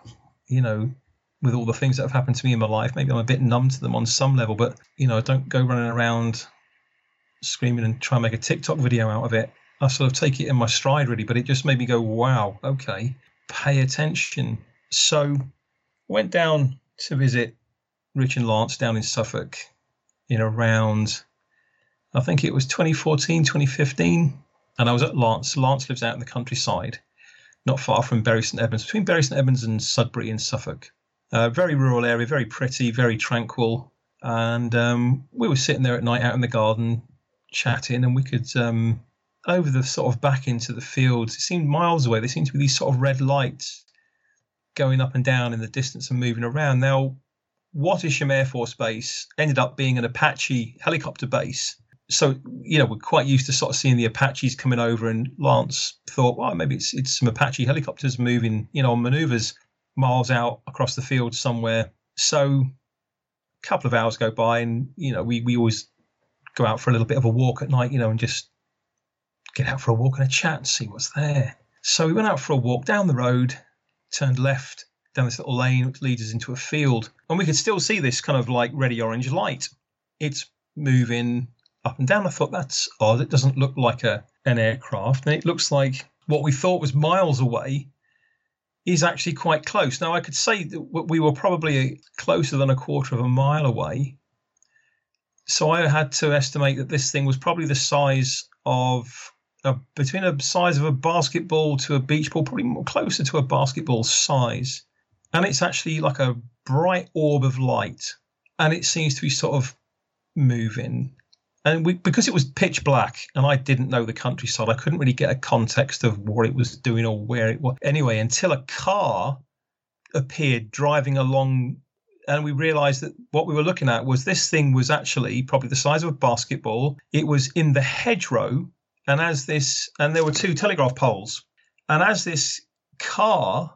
with all the things that have happened to me in my life, maybe I'm a bit numb to them on some level, but, I don't go running around screaming and try and make a TikTok video out of it. I sort of take it in my stride, really, but it just made me go, wow, okay, pay attention. So went down to visit Rich and Lance down in Suffolk in around, I think it was 2014, 2015. And I was at Lance. Lance lives out in the countryside, not far from Bury St Edmunds, between Bury St Edmunds and Sudbury in Suffolk. Very rural area, very pretty, very tranquil. And we were sitting there at night out in the garden chatting, and we could, over the sort of back into the fields, it seemed miles away, there seemed to be these sort of red lights going up and down in the distance and moving around. Now, Wattisham Air Force Base ended up being an Apache helicopter base. So, we're quite used to sort of seeing the Apaches coming over, and Lance thought, well, maybe it's some Apache helicopters moving, on maneuvers miles out across the field somewhere. So a couple of hours go by, and, we always go out for a little bit of a walk at night, and just get out for a walk and a chat and see what's there. So we went out for a walk down the road, turned left down this little lane which leads us into a field, and we could still see this kind of like reddy orange light. It's moving up and down. I thought, that's odd. It doesn't look like an aircraft. And it looks like what we thought was miles away is actually quite close. Now, I could say that we were probably closer than a quarter of a mile away. So I had to estimate that this thing was probably the size of, between a size of a basketball to a beach ball, probably more closer to a basketball size. And it's actually like a bright orb of light. And it seems to be sort of moving. And because it was pitch black and I didn't know the countryside, I couldn't really get a context of what it was doing or where it was. Anyway, until a car appeared driving along, and we realized that what we were looking at was this thing was actually probably the size of a basketball. It was in the hedgerow, and there were two telegraph poles. And as this car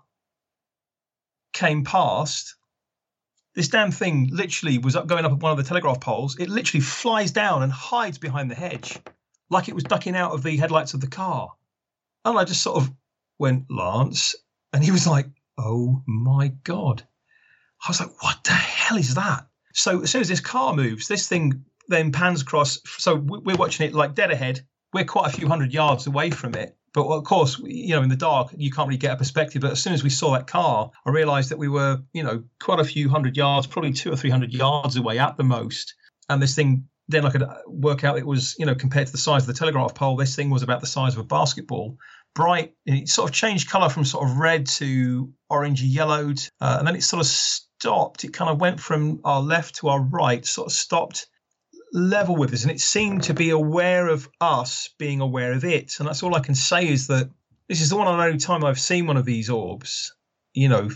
came past, this damn thing literally was going up one of the telegraph poles. It literally flies down and hides behind the hedge, like it was ducking out of the headlights of the car. And I just sort of went, Lance, and he was like, oh my God. I was like, what the hell is that? So as soon as this car moves, this thing then pans across. So we're watching it like dead ahead. We're quite a few hundred yards away from it. But of course, in the dark, you can't really get a perspective. But as soon as we saw that car, I realized that we were, quite a few hundred yards, probably 200 or 300 yards away at the most. And this thing, then I could work out it was, compared to the size of the telegraph pole, this thing was about the size of a basketball, bright, and it sort of changed colour from sort of red to orangey yellowed, and then it sort of stopped. It kind of went from our left to our right, sort of stopped level with us, and it seemed to be aware of us being aware of it. And that's all I can say, is that this is the one and only time I've seen one of these orbs, you know,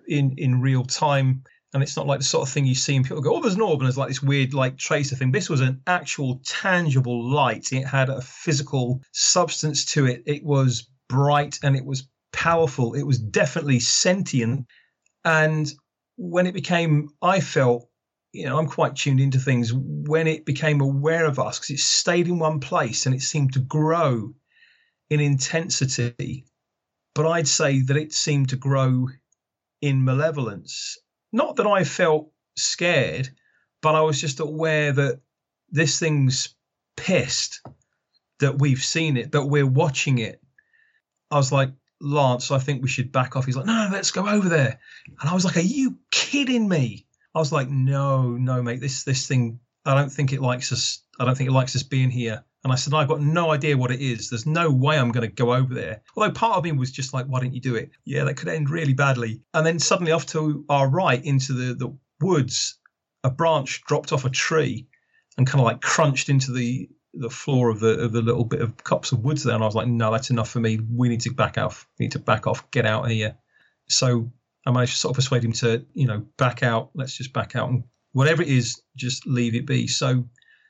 in real time. And it's not like the sort of thing you see and people go, oh, there's an orb, and there's like this weird like tracer thing. This was an actual tangible light. It had a physical substance to it. It was bright and it was powerful. It was definitely sentient. And when it became, I felt, you know, I'm quite tuned into things, when it became aware of us, because it stayed in one place and it seemed to grow in intensity. But I'd say that it seemed to grow in malevolence. Not that I felt scared, but I was just aware that this thing's pissed that we've seen it, that we're watching it. I was like, Lance, I think we should back off. He's like, no, let's go over there. And I was like, are you kidding me? I was like, no, mate, this thing, I don't think it likes us. I don't think it likes us being here. And I said, I've got no idea what it is. There's no way I'm going to go over there. Although part of me was just like, why didn't you do it? Yeah, that could end really badly. And then suddenly off to our right into the woods, a branch dropped off a tree and kind of like crunched into the floor of the little bit of copse of woods there. And I was like, no, that's enough for me. We need to back off. We need to back off, get out of here. So I managed to sort of persuade him to, you know, back out. Let's just back out, and whatever it is, just leave it be. So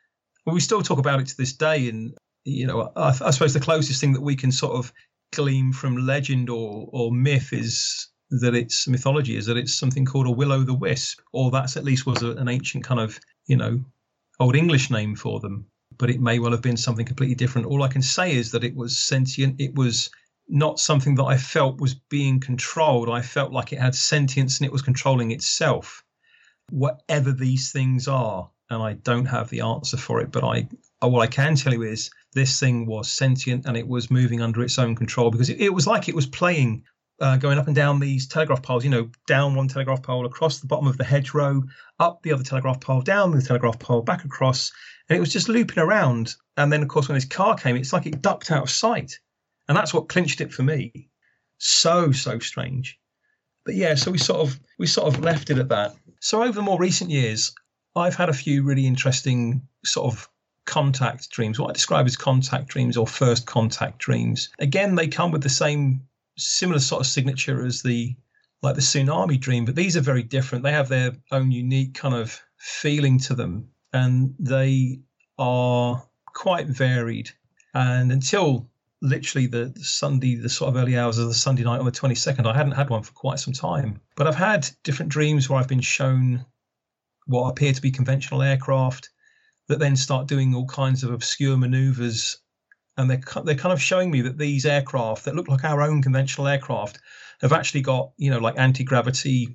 we still talk about it to this day. And, you know, I suppose the closest thing that we can sort of glean from legend or myth is that it's mythology, is that it's something called a will-o'-the-wisp, or that's at least was an ancient kind of, you know, old English name for them. But it may well have been something completely different. All I can say is that it was sentient. It was not something that I felt was being controlled. I felt like it had sentience and it was controlling itself, whatever these things are. And I don't have the answer for it, but what I can tell you is this thing was sentient and it was moving under its own control, because it was like it was playing, going up and down these telegraph poles, you know, down one telegraph pole, across the bottom of the hedgerow, up the other telegraph pole, down the telegraph pole, back across. And it was just looping around. And then, of course, when this car came, it's like it ducked out of sight. And that's what clinched it for me. So strange. But yeah, so we sort of left it at that. So over the more recent years, I've had a few really interesting sort of contact dreams, what I describe as contact dreams or first contact dreams. Again, they come with the same similar sort of signature as the tsunami dream, but these are very different. They have their own unique kind of feeling to them, and they are quite varied. And until literally the Sunday, the sort of early hours of the Sunday night on the 22nd, I hadn't had one for quite some time. But I've had different dreams where I've been shown what appear to be conventional aircraft that then start doing all kinds of obscure maneuvers. And they're kind of showing me that these aircraft that look like our own conventional aircraft have actually got, you know, like anti-gravity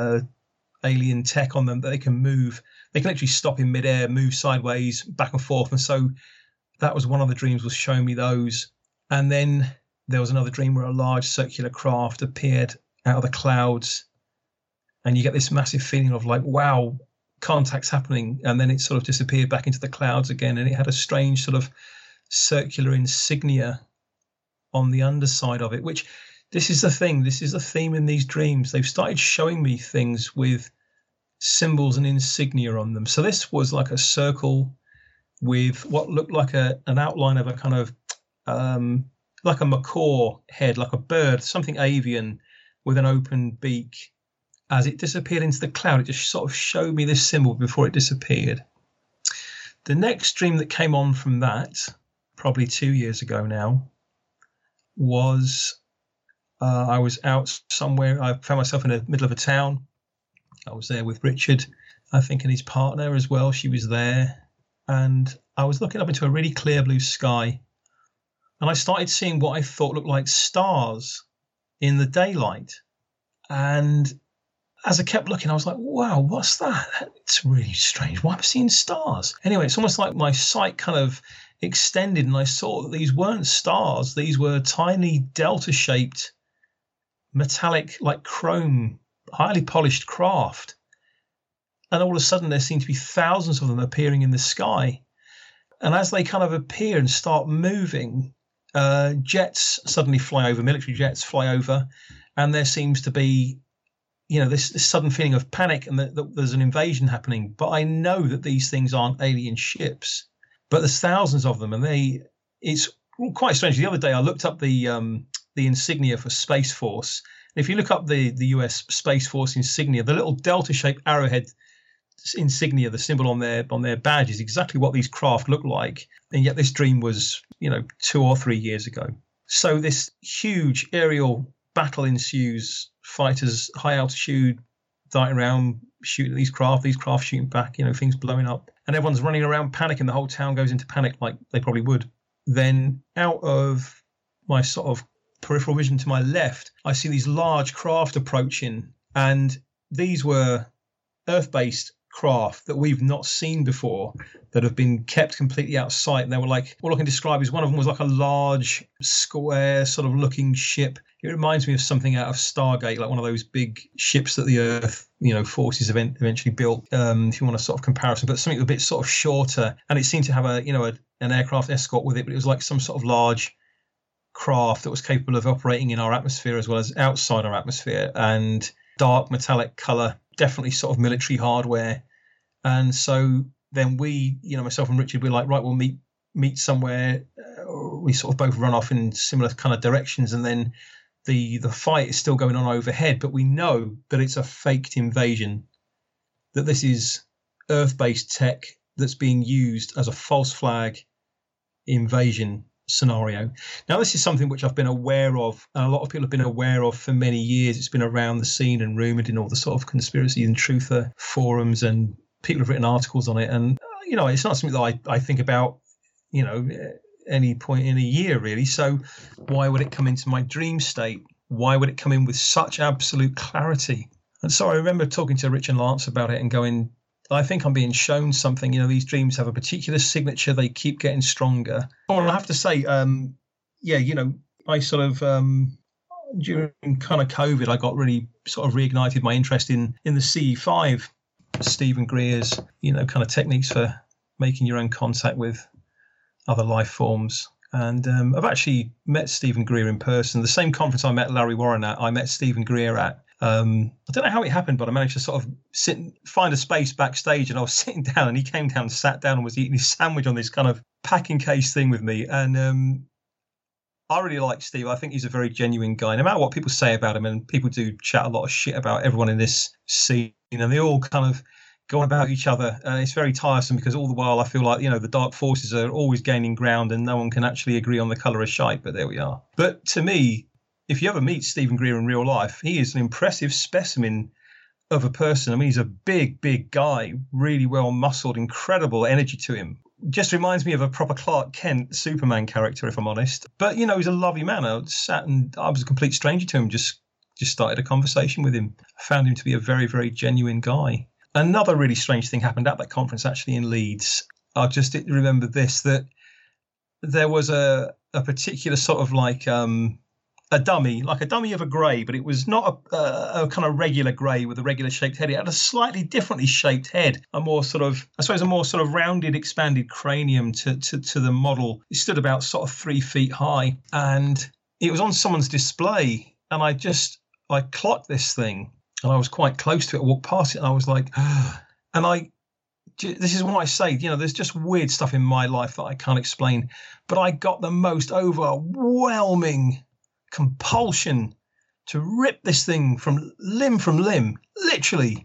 alien tech on them that they can move. They can actually stop in midair, move sideways, back and forth. And so that was one of the dreams, was showing me those. And then there was another dream where a large circular craft appeared out of the clouds. And you get this massive feeling of like, wow, contact's happening. And then it sort of disappeared back into the clouds again. And it had a strange sort of circular insignia on the underside of it, which this is the thing. This is the theme in these dreams. They've started showing me things with symbols and insignia on them. So this was like a circle with what looked like an outline of a kind of like a macaw head, like a bird, something avian with an open beak. As it disappeared into the cloud, it just sort of showed me this symbol before it disappeared. The next dream that came on from that, probably 2 years ago now, was I was out somewhere. I found myself in the middle of a town. I was there with Richard, I think, and his partner as well. She was there. And I was looking up into a really clear blue sky. And I started seeing what I thought looked like stars in the daylight. And as I kept looking, I was like, wow, what's that? It's really strange. Why am I seeing stars? Anyway, it's almost like my sight kind of extended and I saw that these weren't stars. These were tiny delta-shaped, metallic, like chrome, highly polished craft. And all of a sudden, there seemed to be thousands of them appearing in the sky. And as they kind of appear and start moving, jets suddenly fly over, military jets fly over, and there seems to be, this sudden feeling of panic and that there's an invasion happening. But I know that these things aren't alien ships, but there's thousands of them, and it's quite strange. The other day I looked up the insignia for Space Force. And if you look up the US Space Force insignia, the little delta-shaped arrowhead insignia, the symbol on their badge, is exactly what these craft look like. And yet this dream was, 2 or 3 years ago. So this huge aerial battle ensues, fighters high altitude darting around, shooting at these craft shooting back, things blowing up, and everyone's running around panicking. The whole town goes into panic like they probably would. Then out of my sort of peripheral vision to my left, I see these large craft approaching, and these were Earth-based craft that we've not seen before, that have been kept completely out of sight. And they were like, all I can describe is one of them was like a large square sort of looking ship. It reminds me of something out of Stargate, like one of those big ships that the Earth, forces eventually built, if you want a sort of comparison, but something a bit sort of shorter. And it seemed to have an aircraft escort with it, but it was like some sort of large craft that was capable of operating in our atmosphere as well as outside our atmosphere, and dark metallic color, definitely sort of military hardware. And so then we, myself and Richard, we're like, right, we'll meet somewhere. We sort of both run off in similar kind of directions, and then the fight is still going on overhead, but we know that it's a faked invasion, that this is Earth-based tech that's being used as a false flag invasion scenario. Now, this is something which I've been aware of, and a lot of people have been aware of for many years. It's been around the scene and rumoured in all the sort of conspiracy and truther forums, and people have written articles on it. And, it's not something that I think about, any point in a year, really. So why would it come into my dream state? Why would it come in with such absolute clarity? And so I remember talking to Rich and Lance about it and going, I think I'm being shown something. These dreams have a particular signature. They keep getting stronger. Well, I have to say, I sort of, during kind of COVID, I got really sort of reignited my interest in the CE5, Stephen Greer's, kind of techniques for making your own contact with other life forms. And I've actually met Stephen Greer in person. The same conference I met Larry Warren at, I met Stephen Greer at. I don't know how it happened, but I managed to sort of find a space backstage, and I was sitting down, and he came down and sat down and was eating his sandwich on this kind of packing case thing with me. And I really like Steve. I think he's a very genuine guy, no matter what people say about him. And people do chat a lot of shit about everyone in this scene, and they all kind of go on about each other. It's very tiresome, because all the while I feel like, the dark forces are always gaining ground and no one can actually agree on the colour of shite, but there we are. But to me, if you ever meet Stephen Greer in real life, he is an impressive specimen of a person. I mean, he's a big, big guy, really well muscled, incredible energy to him. Just reminds me of a proper Clark Kent Superman character, if I'm honest. But, he's a lovely man. I was a complete stranger to him, just started a conversation with him. I found him to be a very, very genuine guy. Another really strange thing happened at that conference, actually, in Leeds. I just remember this, that there was a particular sort of like a dummy of a grey, but it was not a kind of regular grey with a regular shaped head. It had a slightly differently shaped head, a more sort of rounded, expanded cranium to the model. It stood about sort of 3 feet high, and it was on someone's display. And I clocked this thing, and I was quite close to it. I walked past it, and I was like, and this is what I say, there's just weird stuff in my life that I can't explain, but I got the most overwhelming compulsion to rip this thing from limb, literally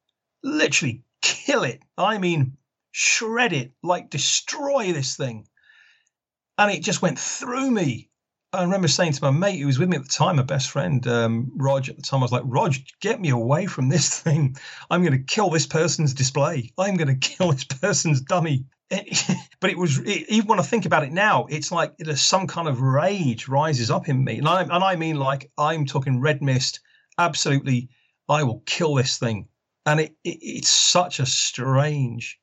kill it. I mean, shred it, like destroy this thing. And it just went through me. I remember saying to my mate who was with me at the time, my best friend, Rog, at the time, I was like, Rog, get me away from this thing. I'm going to kill this person's display. I'm going to kill this person's dummy. But even when I think about it now, it's like there's some kind of rage rises up in me. And I mean, like, I'm talking red mist. Absolutely, I will kill this thing. And it's such a strange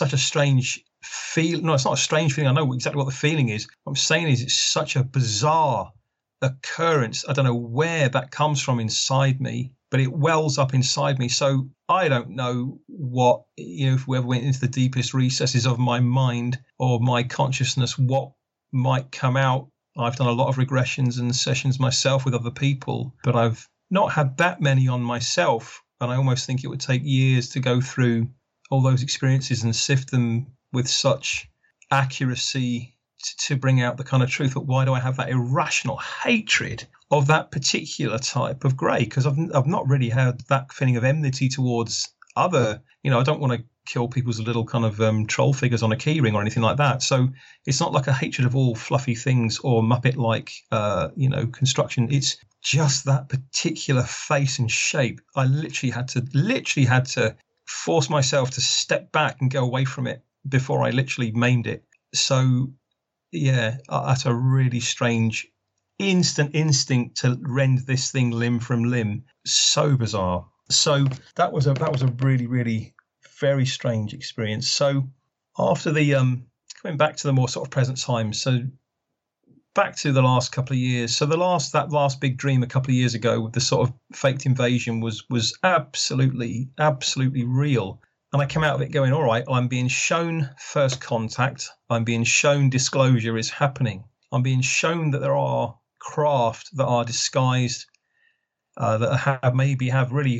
feel. No, it's not a strange feeling. I know exactly what the feeling is. What I'm saying is it's such a bizarre occurrence. I don't know where that comes from inside me, but it wells up inside me. So I don't know what, if we ever went into the deepest recesses of my mind or my consciousness, what might come out I've done a lot of regressions and sessions myself with other people, but I've not had that many on myself. And I almost think it would take years to go through all those experiences and sift them with such accuracy to bring out the kind of truth. But why do I have that irrational hatred of that particular type of grey? Because I've not really had that feeling of enmity towards other, I don't want to kill people's little kind of troll figures on a keyring or anything like that. So it's not like a hatred of all fluffy things or Muppet-like, construction. It's just that particular face and shape. I literally had to force myself to step back and go away from it before I literally maimed it. So, yeah, that's a really strange instant instinct to rend this thing limb from limb. So bizarre. So that was a really, really very strange experience. So after the coming back to the more sort of present time, so back to the last couple of years. So that last big dream a couple of years ago with the sort of faked invasion was absolutely real. And I came out of it going, all right, I'm being shown first contact. I'm being shown disclosure is happening. I'm being shown that there are craft that are disguised, that have really,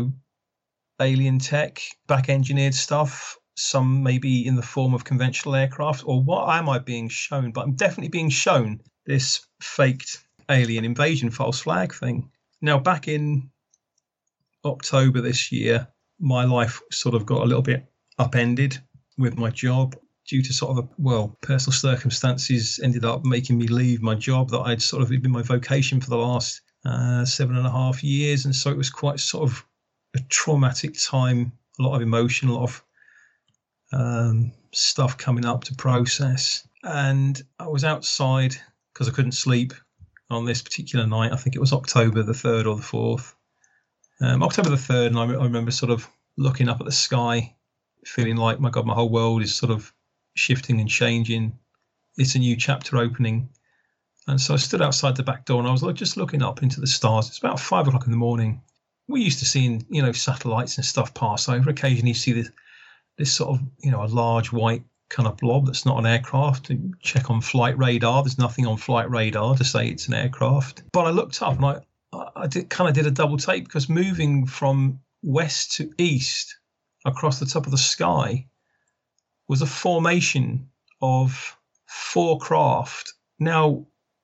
alien tech, back engineered stuff. Some maybe in the form of conventional aircraft, or what am I being shown? But I'm definitely being shown this faked alien invasion false flag thing. Now, back in October this year, my life sort of got a little bit upended with my job due to sort of, personal circumstances ended up making me leave my job that I'd sort of been my vocation for the last 7.5 years. And so it was quite sort of a traumatic time, a lot of emotion, a lot of stuff coming up to process. And I was outside because I couldn't sleep on this particular night. I think it was October the 3rd or the 4th. October the 3rd, and I remember sort of looking up at the sky, feeling like, my God, my whole world is sort of shifting and changing. It's a new chapter opening. And so I stood outside the back door and I was just looking up into the stars. It's about 5 o'clock in the morning. We're used to seeing, satellites and stuff pass over. Occasionally you see this sort of, a large white kind of blob that's not an aircraft. You check on flight radar. There's nothing on flight radar to say it's an aircraft. But I looked up and I did a double take, because moving from west to east across the top of the sky was a formation of 4 craft. Now,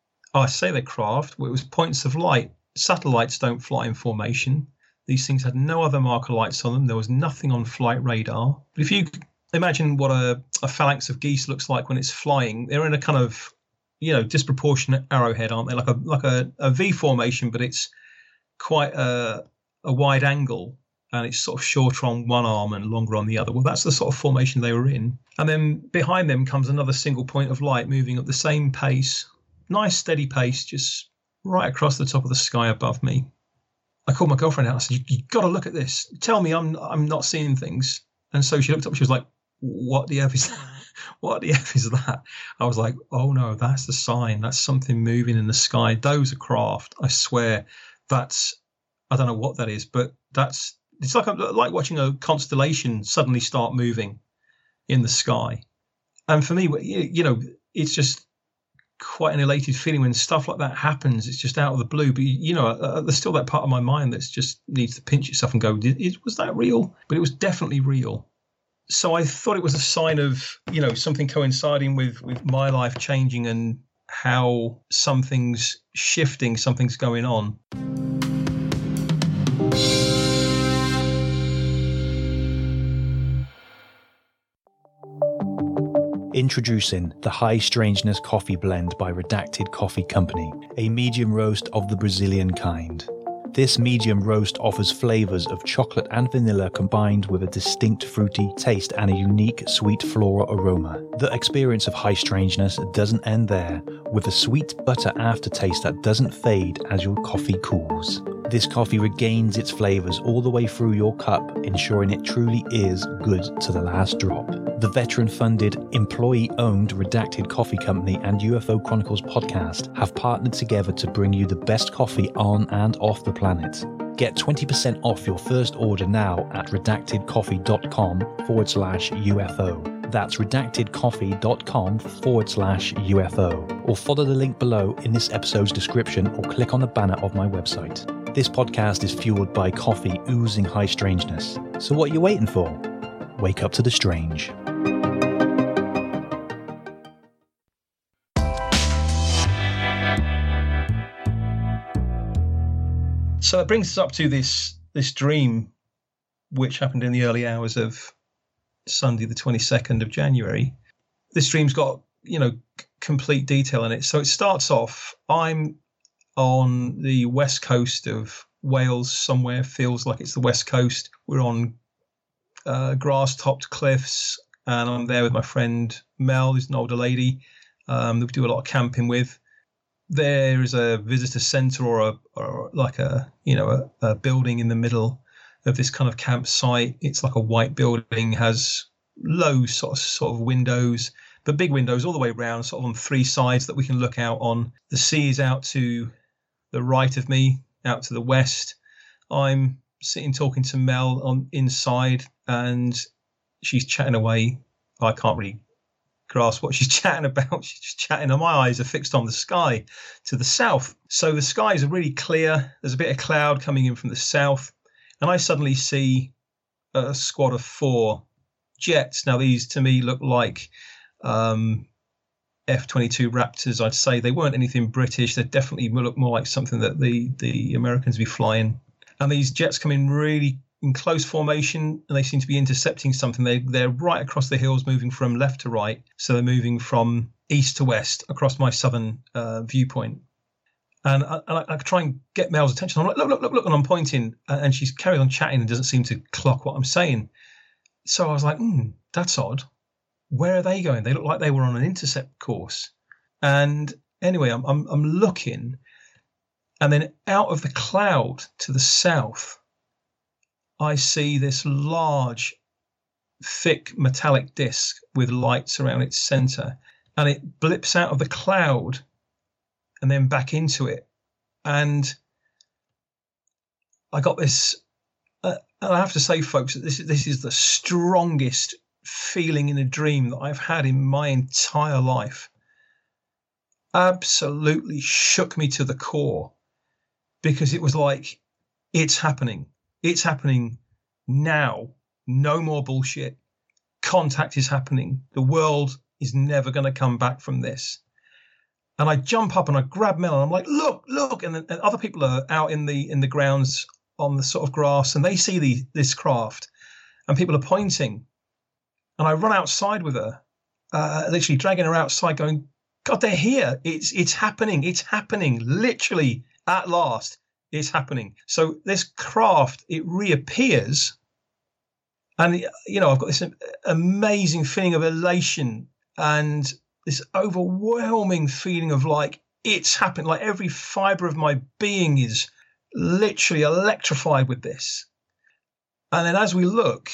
I say they're craft, well, it was points of light. Satellites don't fly in formation. These things had no other marker lights on them. There was nothing on flight radar. But if you imagine what a phalanx of geese looks like when it's flying, they're in a kind of, disproportionate arrowhead, aren't they? Like a V formation, but it's quite a wide angle, and it's sort of shorter on one arm and longer on the other. Well, that's the sort of formation they were in. And then behind them comes another single point of light moving at the same pace, nice steady pace, just right across the top of the sky above me. I called my girlfriend out. I said, you got to look at this. Tell me I'm not seeing things. And so she looked up. She was like, what the F is that? What the F is that? I was like, oh no, that's the sign. That's something moving in the sky. Those are craft. I swear. I don't know what that is, but it's like watching a constellation suddenly start moving in the sky. And for me, it's just quite an elated feeling when stuff like that happens. It's just out of the blue. But, there's still that part of my mind that's just needs to pinch itself and go, was that real? But it was definitely real. So I thought it was a sign of, something coinciding with my life changing and how something's shifting, something's going on. Introducing the High Strangeness Coffee Blend by Redacted Coffee Company, a medium roast of the Brazilian kind. This medium roast offers flavours of chocolate and vanilla combined with a distinct fruity taste and a unique sweet floral aroma. The experience of High Strangeness doesn't end there, with a sweet butter aftertaste that doesn't fade as your coffee cools. This coffee regains its flavours all the way through your cup, ensuring it truly is good to the last drop. The veteran-funded, employee-owned Redacted Coffee Company and UFO Chronicles podcast have partnered together to bring you the best coffee on and off the planet. Get 20% off your first order now at redactedcoffee.com/UFO. That's redactedcoffee.com/UFO, or follow the link below in this episode's description, or click on the banner of my website. This podcast is fueled by coffee oozing high strangeness. So what are you waiting for? Wake up to the strange. So it brings us up to this dream, which happened in the early hours of Sunday, the 22nd of January. This dream's got, complete detail in it. So it starts off, I'm on the west coast of Wales somewhere, feels like it's the west coast. We're on grass-topped cliffs, and I'm there with my friend Mel, who's an older lady that we do a lot of camping with. There is a visitor centre or a building in the middle of this kind of campsite. It's like a white building, has low sort of windows, but big windows all the way around, sort of on three sides that we can look out on. The sea is out to the right of me, out to the west. I'm sitting talking to Mel on inside, and she's chatting away. I can't really grasp what she's chatting about. She's just chatting, and my eyes are fixed on the sky to the south. So the skies are really clear. There's a bit of cloud coming in from the south, and I suddenly see a squad of 4 jets. Now these to me look like F-22 Raptors. I'd say they weren't anything British. They definitely look more like something that the Americans would be flying. And these jets come in really in close formation, and they seem to be intercepting something. They're right across the hills, moving from left to right. So they're moving from east to west across my southern viewpoint. And I try and get Mel's attention. I'm like, look, and I'm pointing, and she's carrying on chatting and doesn't seem to clock what I'm saying. So I was like, that's odd. Where are they going? They look like they were on an intercept course. And anyway, I'm looking, and then out of the cloud to the south, I see this large, thick metallic disc with lights around its center, and it blips out of the cloud and then back into it. And I got this, and I have to say, folks, that this is the strongest feeling in a dream that I've had in my entire life. Absolutely shook me to the core, because it was like, it's happening. It's happening now. No more bullshit. Contact is happening. The world is never going to come back from this. And I jump up and I grab Mel, and I'm like, look. And then other people are out in the grounds on the sort of grass, and they see this craft, and people are pointing. And I run outside with her, literally dragging her outside, going, God, they're here. It's happening. It's happening. Literally, at last. It's happening. So this craft, it reappears, and I've got this amazing feeling of elation and this overwhelming feeling of like, it's happened. Like every fiber of my being is literally electrified with this. And then as we look,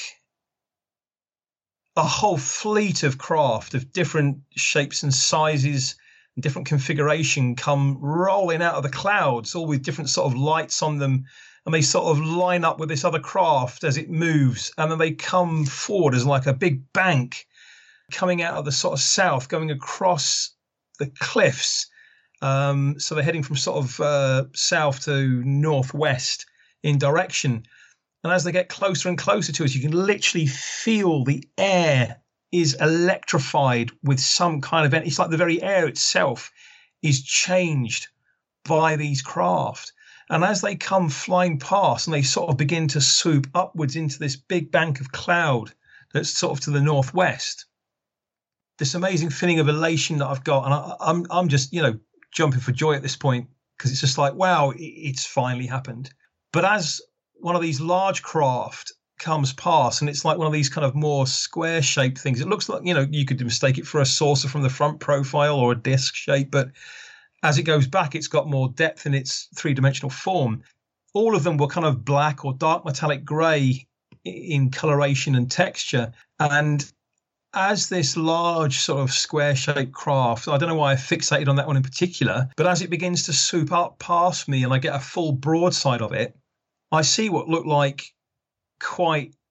a whole fleet of craft of different shapes and sizes, different configuration, come rolling out of the clouds, all with different sort of lights on them, and they sort of line up with this other craft as it moves, and then they come forward as like a big bank coming out of the sort of south, going across the cliffs. So they're heading from sort of south to northwest in direction, and as they get closer and closer to us, you can literally feel the air is electrified with some kind of, it's like the very air itself is changed by these craft. And as they come flying past, and they sort of begin to swoop upwards into this big bank of cloud that's sort of to the northwest, this amazing feeling of elation that I've got, and I'm just, jumping for joy at this point, because it's just like, wow, it's finally happened. But as one of these large craft comes past, and it's like one of these kind of more square shaped things. It looks like, you could mistake it for a saucer from the front profile or a disc shape, but as it goes back, it's got more depth in its three-dimensional form. All of them were kind of black or dark metallic grey in coloration and texture. And as this large sort of square shaped craft, I don't know why I fixated on that one in particular, but as it begins to swoop up past me and I get a full broadside of it, I see what looked like quite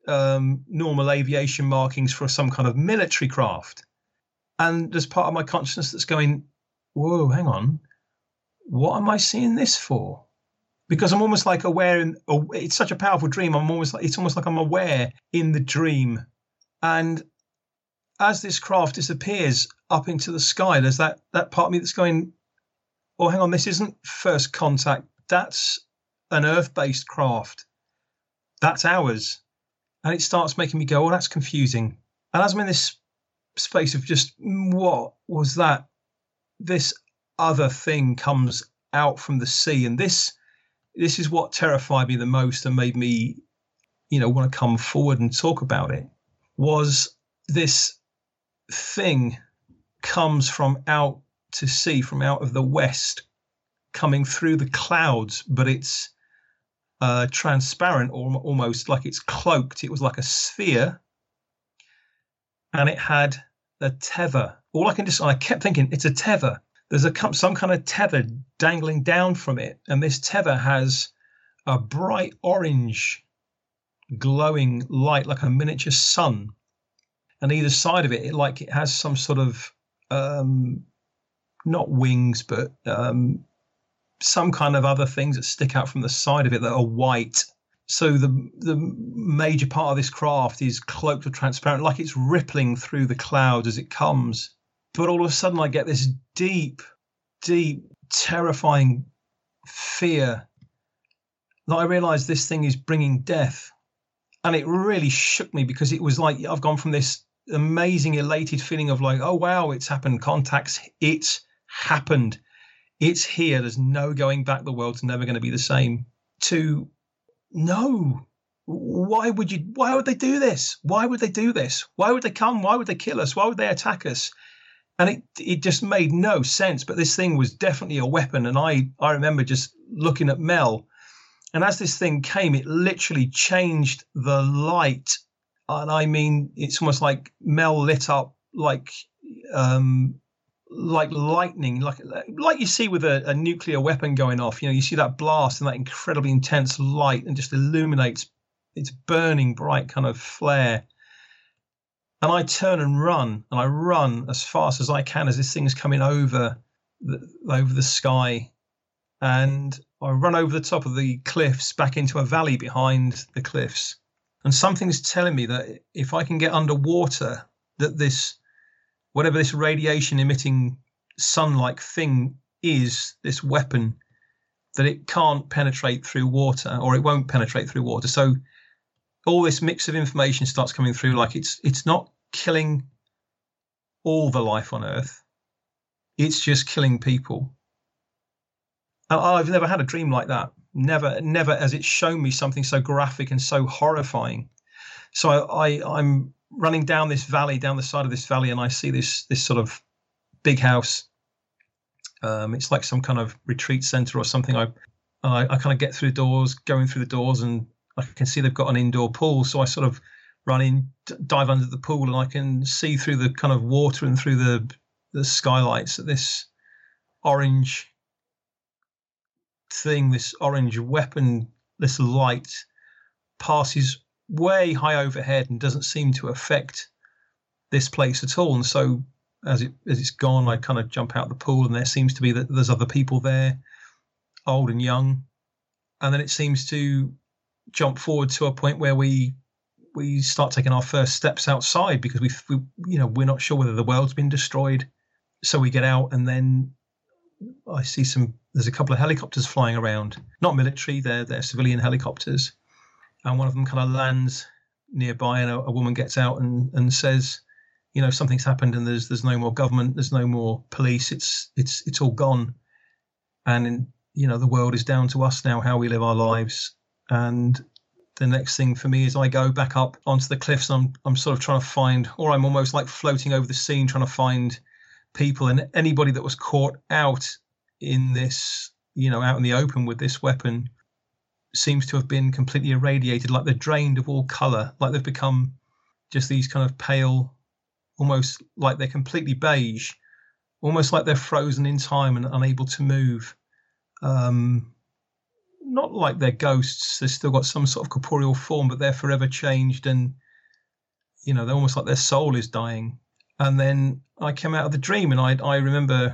normal aviation markings for some kind of military craft. And there's part of my consciousness that's going, whoa, hang on. What am I seeing this for? Because I'm almost like aware, it's such a powerful dream. It's almost like I'm aware in the dream. And as this craft disappears up into the sky, there's that part of me that's going, oh, hang on, this isn't first contact. That's an Earth-based craft. That's ours. And it starts making me go, oh, that's confusing. And as I'm in this space of just, what was that? This other thing comes out from the sea. And this is what terrified me the most and made me, want to come forward and talk about it, was this thing comes from out to sea, from out of the west, coming through the clouds, but it's transparent, or almost like it's cloaked. It was like a sphere, and it had a tether. I kept thinking, it's a tether. There's some kind of tether dangling down from it, and this tether has a bright orange glowing light like a miniature sun, and either side of it, it has some sort of not wings, but some kind of other things that stick out from the side of it that are white. So the major part of this craft is cloaked or transparent, like it's rippling through the clouds as it comes. But all of a sudden I get this deep, deep, terrifying fear that I realise this thing is bringing death. And it really shook me, because it was like I've gone from this amazing, elated feeling of like, oh, wow, it's happened. Contacts, it's happened. It's here. There's no going back. The world's never going to be the same. To no. Why would they do this? Why would they do this? Why would they come? Why would they kill us? Why would they attack us? And it just made no sense. But this thing was definitely a weapon. And I remember just looking at Mel. And as this thing came, it literally changed the light. And I mean, it's almost like Mel lit up like lightning, like you see with a nuclear weapon going off. You see that blast and that incredibly intense light, and just illuminates its burning bright kind of flare. And I turn and run, and I run as fast as I can as this thing's coming over the sky. And I run over the top of the cliffs back into a valley behind the cliffs. And something's telling me that if I can get underwater, that whatever this radiation emitting sun-like thing is, this weapon, that it can't penetrate through water, or it won't penetrate through water. So all this mix of information starts coming through, like it's not killing all the life on Earth. It's just killing people. I've never had a dream like that. Never has it shown me something so graphic and so horrifying. So I'm running down this valley, down the side of this valley, and I see this sort of big house. It's like some kind of retreat center or something. I kind of get through the doors, going through the doors, and I can see they've got an indoor pool. So I sort of run in, dive under the pool, and I can see through the kind of water and through the skylights that this orange thing, this orange weapon, this light passes way high overhead and doesn't seem to affect this place at all. And so as it's gone, I kind of jump out the pool, and there seems to be that there's other people there, old and young. And then it seems to jump forward to a point where we start taking our first steps outside, because we're not sure whether the world's been destroyed. So we get out, and then I see there's a couple of helicopters flying around, not military, they're civilian helicopters. And one of them kind of lands nearby, and a woman gets out and says, something's happened, and there's no more government, there's no more police, it's all gone. And, the world is down to us now, how we live our lives. And the next thing for me is I go back up onto the cliffs, and I'm sort of trying to find, or I'm almost like floating over the scene, trying to find people, and anybody that was caught out in this, out in the open with this weapon seems to have been completely irradiated, like they're drained of all color, like they've become just these kind of pale, almost like they're completely beige, almost like they're frozen in time and unable to move. not like they're ghosts. They've still got some sort of corporeal form, but they're forever changed, and they're almost like their soul is dying. And then I came out of the dream, and I remember,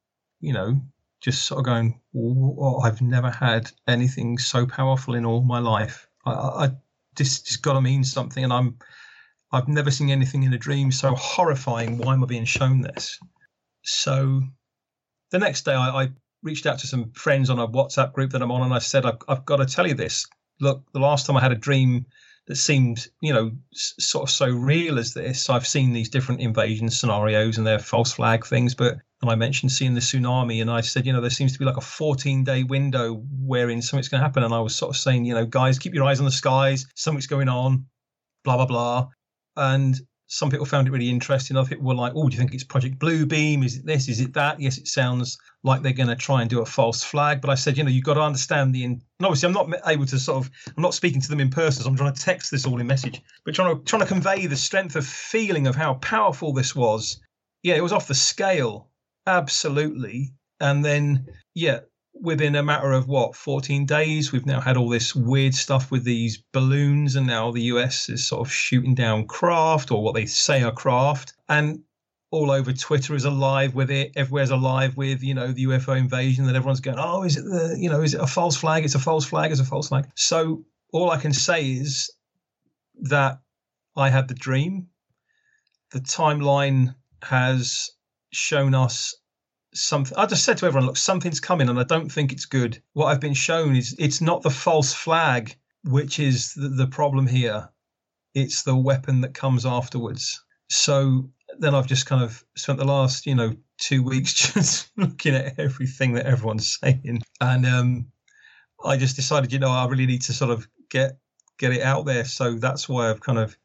just sort of going, oh, I've never had anything so powerful in all my life. I just got to mean something, and I've never seen anything in a dream so horrifying. Why am I being shown this? So the next day, I reached out to some friends on a WhatsApp group that I'm on, and I said, I've got to tell you this. Look, the last time I had a dream that seemed, sort of so real as this, I've seen these different invasion scenarios and they're false flag things, and I mentioned seeing the tsunami, and I said, there seems to be like a 14-day window wherein something's going to happen. And I was sort of saying, guys, keep your eyes on the skies. Something's going on, blah, blah, blah. And some people found it really interesting. Other people were like, oh, do you think it's Project Bluebeam? Is it this? Is it that? Yes, it sounds like they're going to try and do a false flag. But I said, you've got to understand and obviously I'm not able to I'm not speaking to them in person. So I'm trying to text this all in message, but trying to convey the strength of feeling of how powerful this was. Yeah, it was off the scale. Absolutely. And then, within a matter of 14 days, we've now had all this weird stuff with these balloons, and now the US is sort of shooting down craft, or what they say are craft, and all over Twitter is alive with it. Everywhere's alive with, the UFO invasion, that everyone's going, oh, is it is it a false flag? It's a false flag. It's a false flag. So all I can say is that I had the dream. The timeline has shown us something. I just said to everyone, look, something's coming, and I don't think it's good. What I've been shown is it's not the false flag, which is the problem here. It's the weapon that comes afterwards. So then I've just kind of spent the last, 2 weeks just looking at everything that everyone's saying. And I just decided, I really need to sort of get it out there. So that's why I've kind of,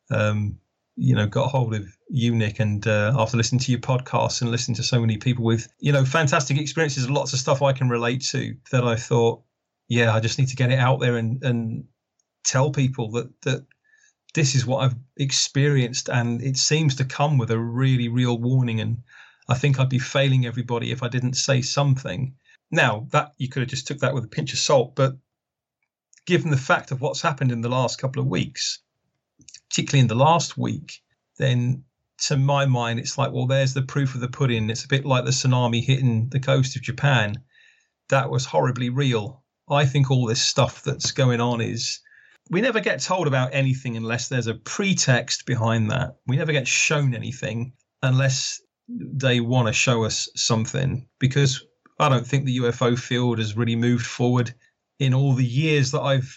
got hold of you, Nick, and after listening to your podcast and listening to so many people with, fantastic experiences, lots of stuff I can relate to, that I thought, I just need to get it out there and tell people that this is what I've experienced, and it seems to come with a really real warning. And I think I'd be failing everybody if I didn't say something. Now, that you could have just took that with a pinch of salt, but given the fact of what's happened in the last couple of weeks, particularly in the last week, then to my mind, it's like, well, there's the proof of the pudding. It's a bit like the tsunami hitting the coast of Japan. That was horribly real. I think all this stuff that's going on is, we never get told about anything unless there's a pretext behind that. We never get shown anything unless they want to show us something, because I don't think the UFO field has really moved forward in all the years that I've,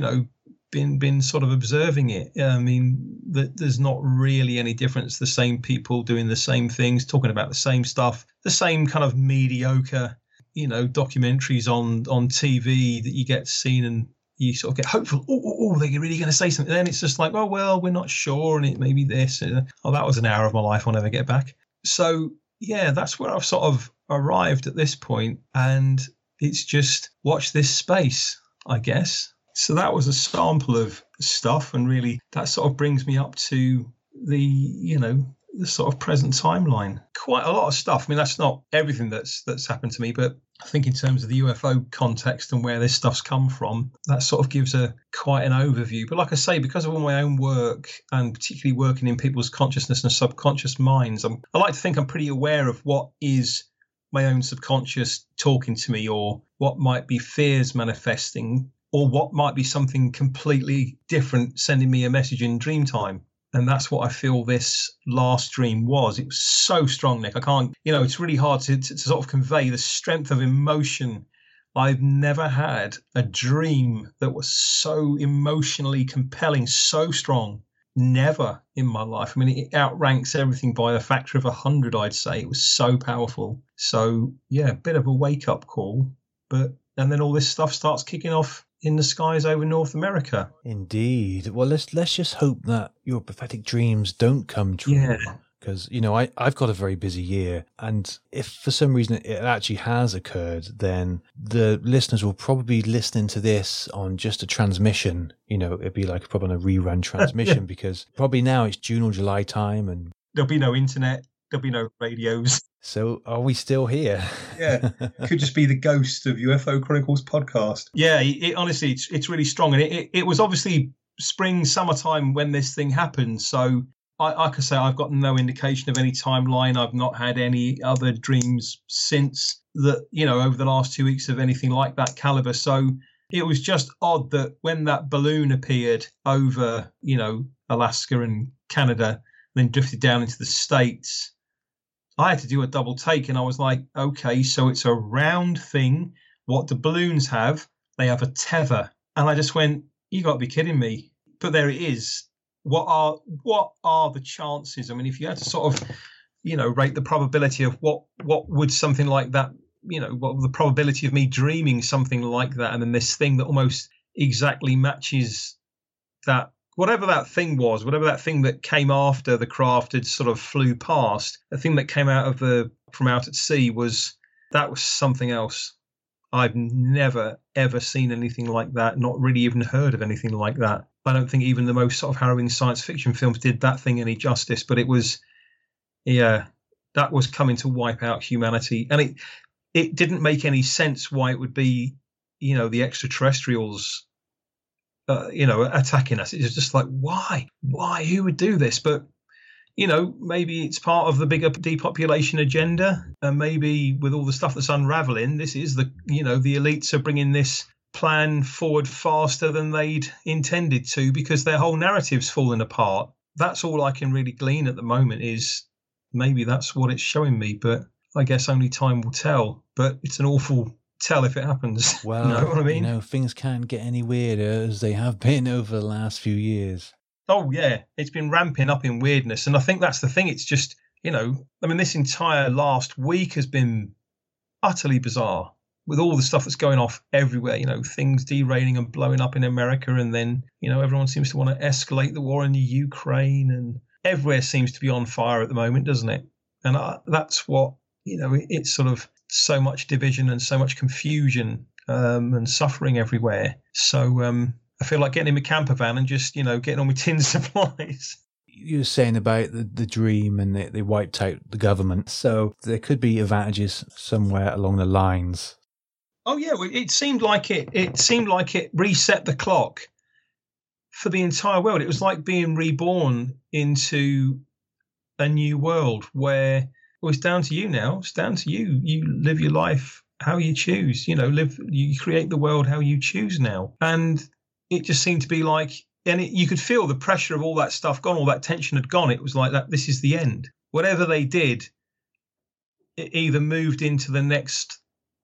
been sort of observing it. I mean, there's not really any difference. The same people doing the same things, talking about the same stuff, the same kind of mediocre, documentaries on TV that you get seen, and you sort of get hopeful. Oh, they're really going to say something. Then it's just like, well, we're not sure, and it may be this. Oh, that was an hour of my life I'll never get back. So that's where I've sort of arrived at this point, and it's just watch this space, I guess. So that was a sample of stuff, and really that sort of brings me up to the sort of present timeline. Quite a lot of stuff. I mean, that's not everything that's happened to me, but I think in terms of the UFO context and where this stuff's come from, that sort of gives quite an overview. But like I say, because of all my own work, and particularly working in people's consciousness and subconscious minds, I like to think I'm pretty aware of what is my own subconscious talking to me, or what might be fears manifesting, or what might be something completely different sending me a message in dream time. And that's what I feel this last dream was. It was so strong, Nick. I can't, it's really hard to sort of convey the strength of emotion. I've never had a dream that was so emotionally compelling, so strong. Never in my life. I mean, it outranks everything by a factor of 100, I'd say. It was so powerful. So, a bit of a wake-up call. And then all this stuff starts kicking off in the skies over North America. Indeed. Well, let's just hope that your prophetic dreams don't come true. Yeah. Because, I've got a very busy year, and if for some reason it actually has occurred, then the listeners will probably be listening to this on just a transmission. It'd be like probably on a rerun transmission, because probably now it's June or July time, and there'll be no internet. there'll be no radios. So are we still here? Yeah, could just be the ghost of UFO Chronicles podcast. Yeah, honestly, it's really strong. And it was obviously spring, summertime when this thing happened. So I can say I've got no indication of any timeline. I've not had any other dreams since that, over the last 2 weeks of anything like that caliber. So it was just odd that when that balloon appeared over, Alaska and Canada, then drifted down into the States, I had to do a double take, and I was like, okay, so it's a round thing. What do balloons have? They have a tether. And I just went, you got to be kidding me. But there it is. What are the chances? I mean, if you had to sort of, rate the probability of what would something like that, what the probability of me dreaming something like that, and then this thing that almost exactly matches that, whatever that thing was, whatever that thing that came after the craft had sort of flew past, the thing that came out from out at sea was something else. I've never, ever seen anything like that, not really even heard of anything like that. I don't think even the most sort of harrowing science fiction films did that thing any justice, but it was, that was coming to wipe out humanity. And it didn't make any sense why it would be, the extraterrestrials attacking us. It was just like, why? Who would do this? But, maybe it's part of the bigger depopulation agenda. And maybe with all the stuff that's unraveling, this is the elites are bringing this plan forward faster than they'd intended to, because their whole narrative's falling apart. That's all I can really glean at the moment, is maybe that's what it's showing me. But I guess only time will tell. But it's an awful tell if it happens. Well, you know what I mean? Things can't get any weirder as they have been over the last few years. Oh, yeah. It's been ramping up in weirdness. And I think that's the thing. It's just, this entire last week has been utterly bizarre with all the stuff that's going off everywhere, things derailing and blowing up in America. And then, everyone seems to want to escalate the war in the Ukraine, and everywhere seems to be on fire at the moment, doesn't it? And that's what, it's sort of so much division and so much confusion and suffering everywhere. So I feel like getting in my camper van and just, getting on with tin supplies. You were saying about the dream and they wiped out the government. So there could be advantages somewhere along the lines. Oh, yeah. It seemed like it reset the clock for the entire world. It was like being reborn into a new world where it's down to you now. It's down to you. You live your life how you choose. You create the world how you choose now. And it just seemed to be like, and you could feel the pressure of all that stuff gone, all that tension had gone. It was like that. This is the end. Whatever they did, it either moved into the next,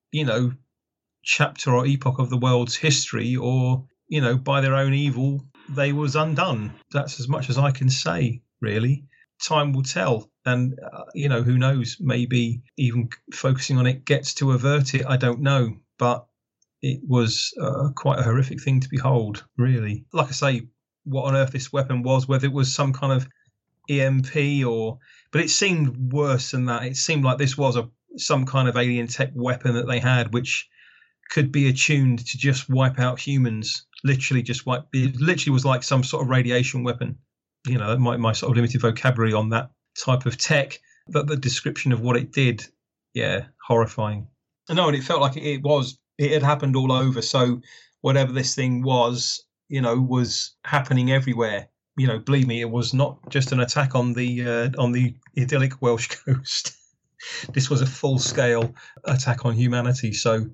chapter or epoch of the world's history, or, by their own evil, they was undone. That's as much as I can say, really. Time will tell. And, who knows, maybe even focusing on it gets to avert it. I don't know. But it was quite a horrific thing to behold, really. Like I say, what on earth this weapon was, whether it was some kind of EMP but it seemed worse than that. It seemed like this was some kind of alien tech weapon that they had, which could be attuned to just wipe out humans. It literally was like some sort of radiation weapon. My sort of limited vocabulary on that type of tech, but the description of what it did, horrifying. No, and it felt like it had happened all over. So whatever this thing was, was happening everywhere. Believe me, it was not just an attack on the idyllic Welsh coast. This was a full-scale attack on humanity. So,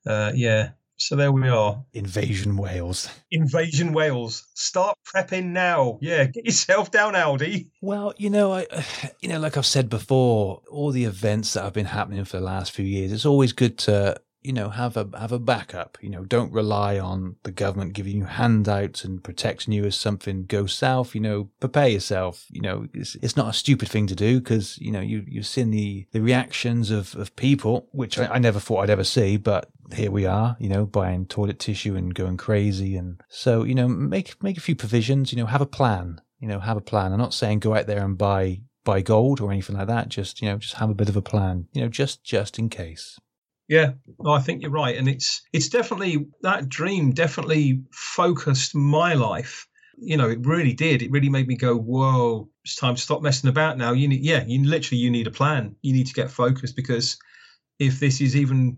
so there we are. Invasion Wales. Invasion Wales. Start prepping now. Yeah, get yourself down, Aldi. Well, like I've said before, all the events that have been happening for the last few years, it's always good to have a backup. Don't rely on the government giving you handouts and protecting you as something goes south. Prepare yourself. It's not a stupid thing to do, because you've seen the reactions of people, which I never thought I'd ever see, but here we are. Buying toilet tissue and going crazy, and so make a few provisions. Have a plan. Have a plan. I'm not saying go out there and buy gold or anything like that. Just have a bit of a plan. Just in case. Yeah, no, I think you're right. And it's definitely, that dream definitely focused my life. it really did. It really made me go, whoa, it's time to stop messing about now. You need a plan. You need to get focused, because if this is even,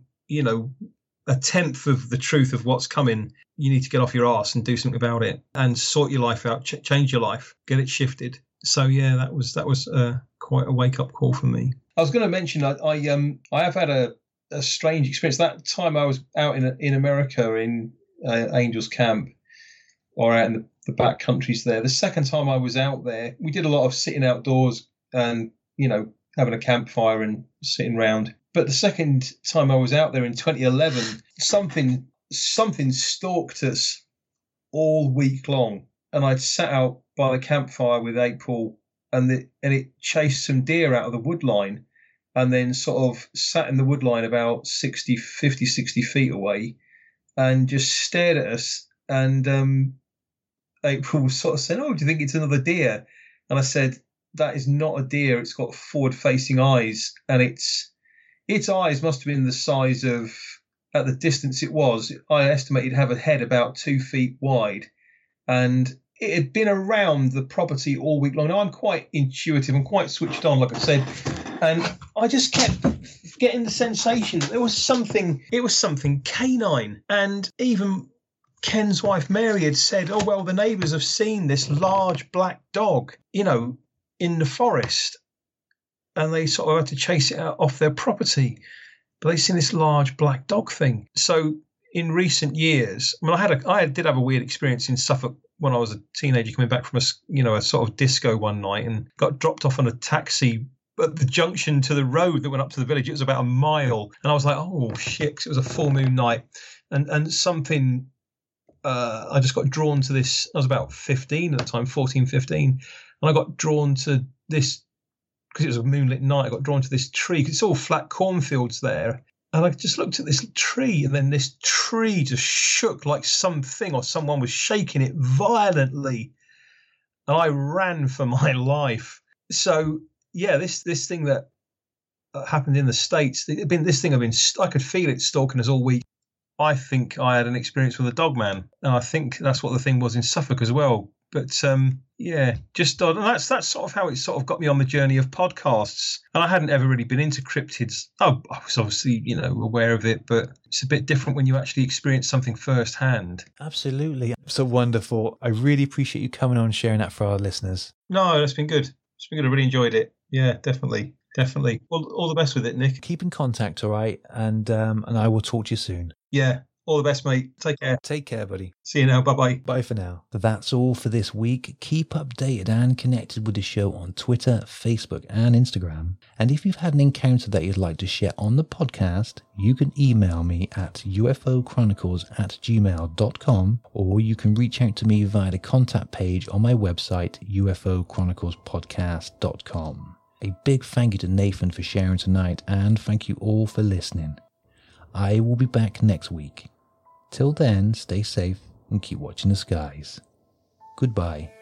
a tenth of the truth of what's coming, you need to get off your arse and do something about it and sort your life out, change your life, get it shifted. So yeah, that was quite a wake up call for me. I was going to mention I have had a strange experience. That time I was out in America in Angels Camp, or out in the back countries there. The second time I was out there, we did a lot of sitting outdoors and having a campfire and sitting round. But the second time I was out there in 2011, something stalked us all week long. And I'd sat out by the campfire with April, and it chased some deer out of the wood line, and then sort of sat in the wood line about 60 feet away and just stared at us. And April sort of said, "Oh, do you think it's another deer?" And I said, "That is not a deer. It's got forward-facing eyes, and its eyes must have been the size of, at the distance it was, I estimate it'd have a head about 2 feet wide. And it had been around the property all week long. Now, I'm quite intuitive and quite switched on, like I said. And I just kept getting the sensation that it was something canine. And even Ken's wife, Mary, had said, "Oh, well, the neighbours have seen this large black dog, in the forest. And they sort of had to chase it out off their property. But they've seen this large black dog thing." So in recent years, I mean, I did have a weird experience in Suffolk when I was a teenager, coming back from a sort of disco one night, and got dropped off on a taxi at the junction to the road that went up to the village. It was about a mile. And I was like, oh, shit, 'cause it was a full moon night. And something, I just got drawn to this. I was about 15 at the time, 14, 15. And I got drawn to this, because it was a moonlit night, I got drawn to this tree, 'cause it's all flat cornfields there. And I just looked at this tree, and then this tree just shook like something or someone was shaking it violently. And I ran for my life. So, yeah, this thing that happened in the States, I could feel it stalking us all week. I think I had an experience with a dog man, and I think that's what the thing was in Suffolk as well. But yeah, just odd. And that's sort of how it sort of got me on the journey of podcasts. And I hadn't ever really been into cryptids. I was obviously, aware of it, but it's a bit different when you actually experience something firsthand. Absolutely. So wonderful. I really appreciate you coming on and sharing that for our listeners. No, that's been good. It's been good. I really enjoyed it. Yeah, definitely. Definitely. All the best with it, Nick. Keep in contact, all right? And I will talk to you soon. Yeah. All the best, mate. Take care. Take care, buddy. See you now. Bye-bye. Bye for now. That's all for this week. Keep updated and connected with the show on Twitter, Facebook, and Instagram. And if you've had an encounter that you'd like to share on the podcast, you can email me at ufochronicles@gmail.com, or you can reach out to me via the contact page on my website, ufochroniclespodcast.com. A big thank you to Nathan for sharing tonight, and thank you all for listening. I will be back next week. Till then, stay safe and keep watching the skies. Goodbye.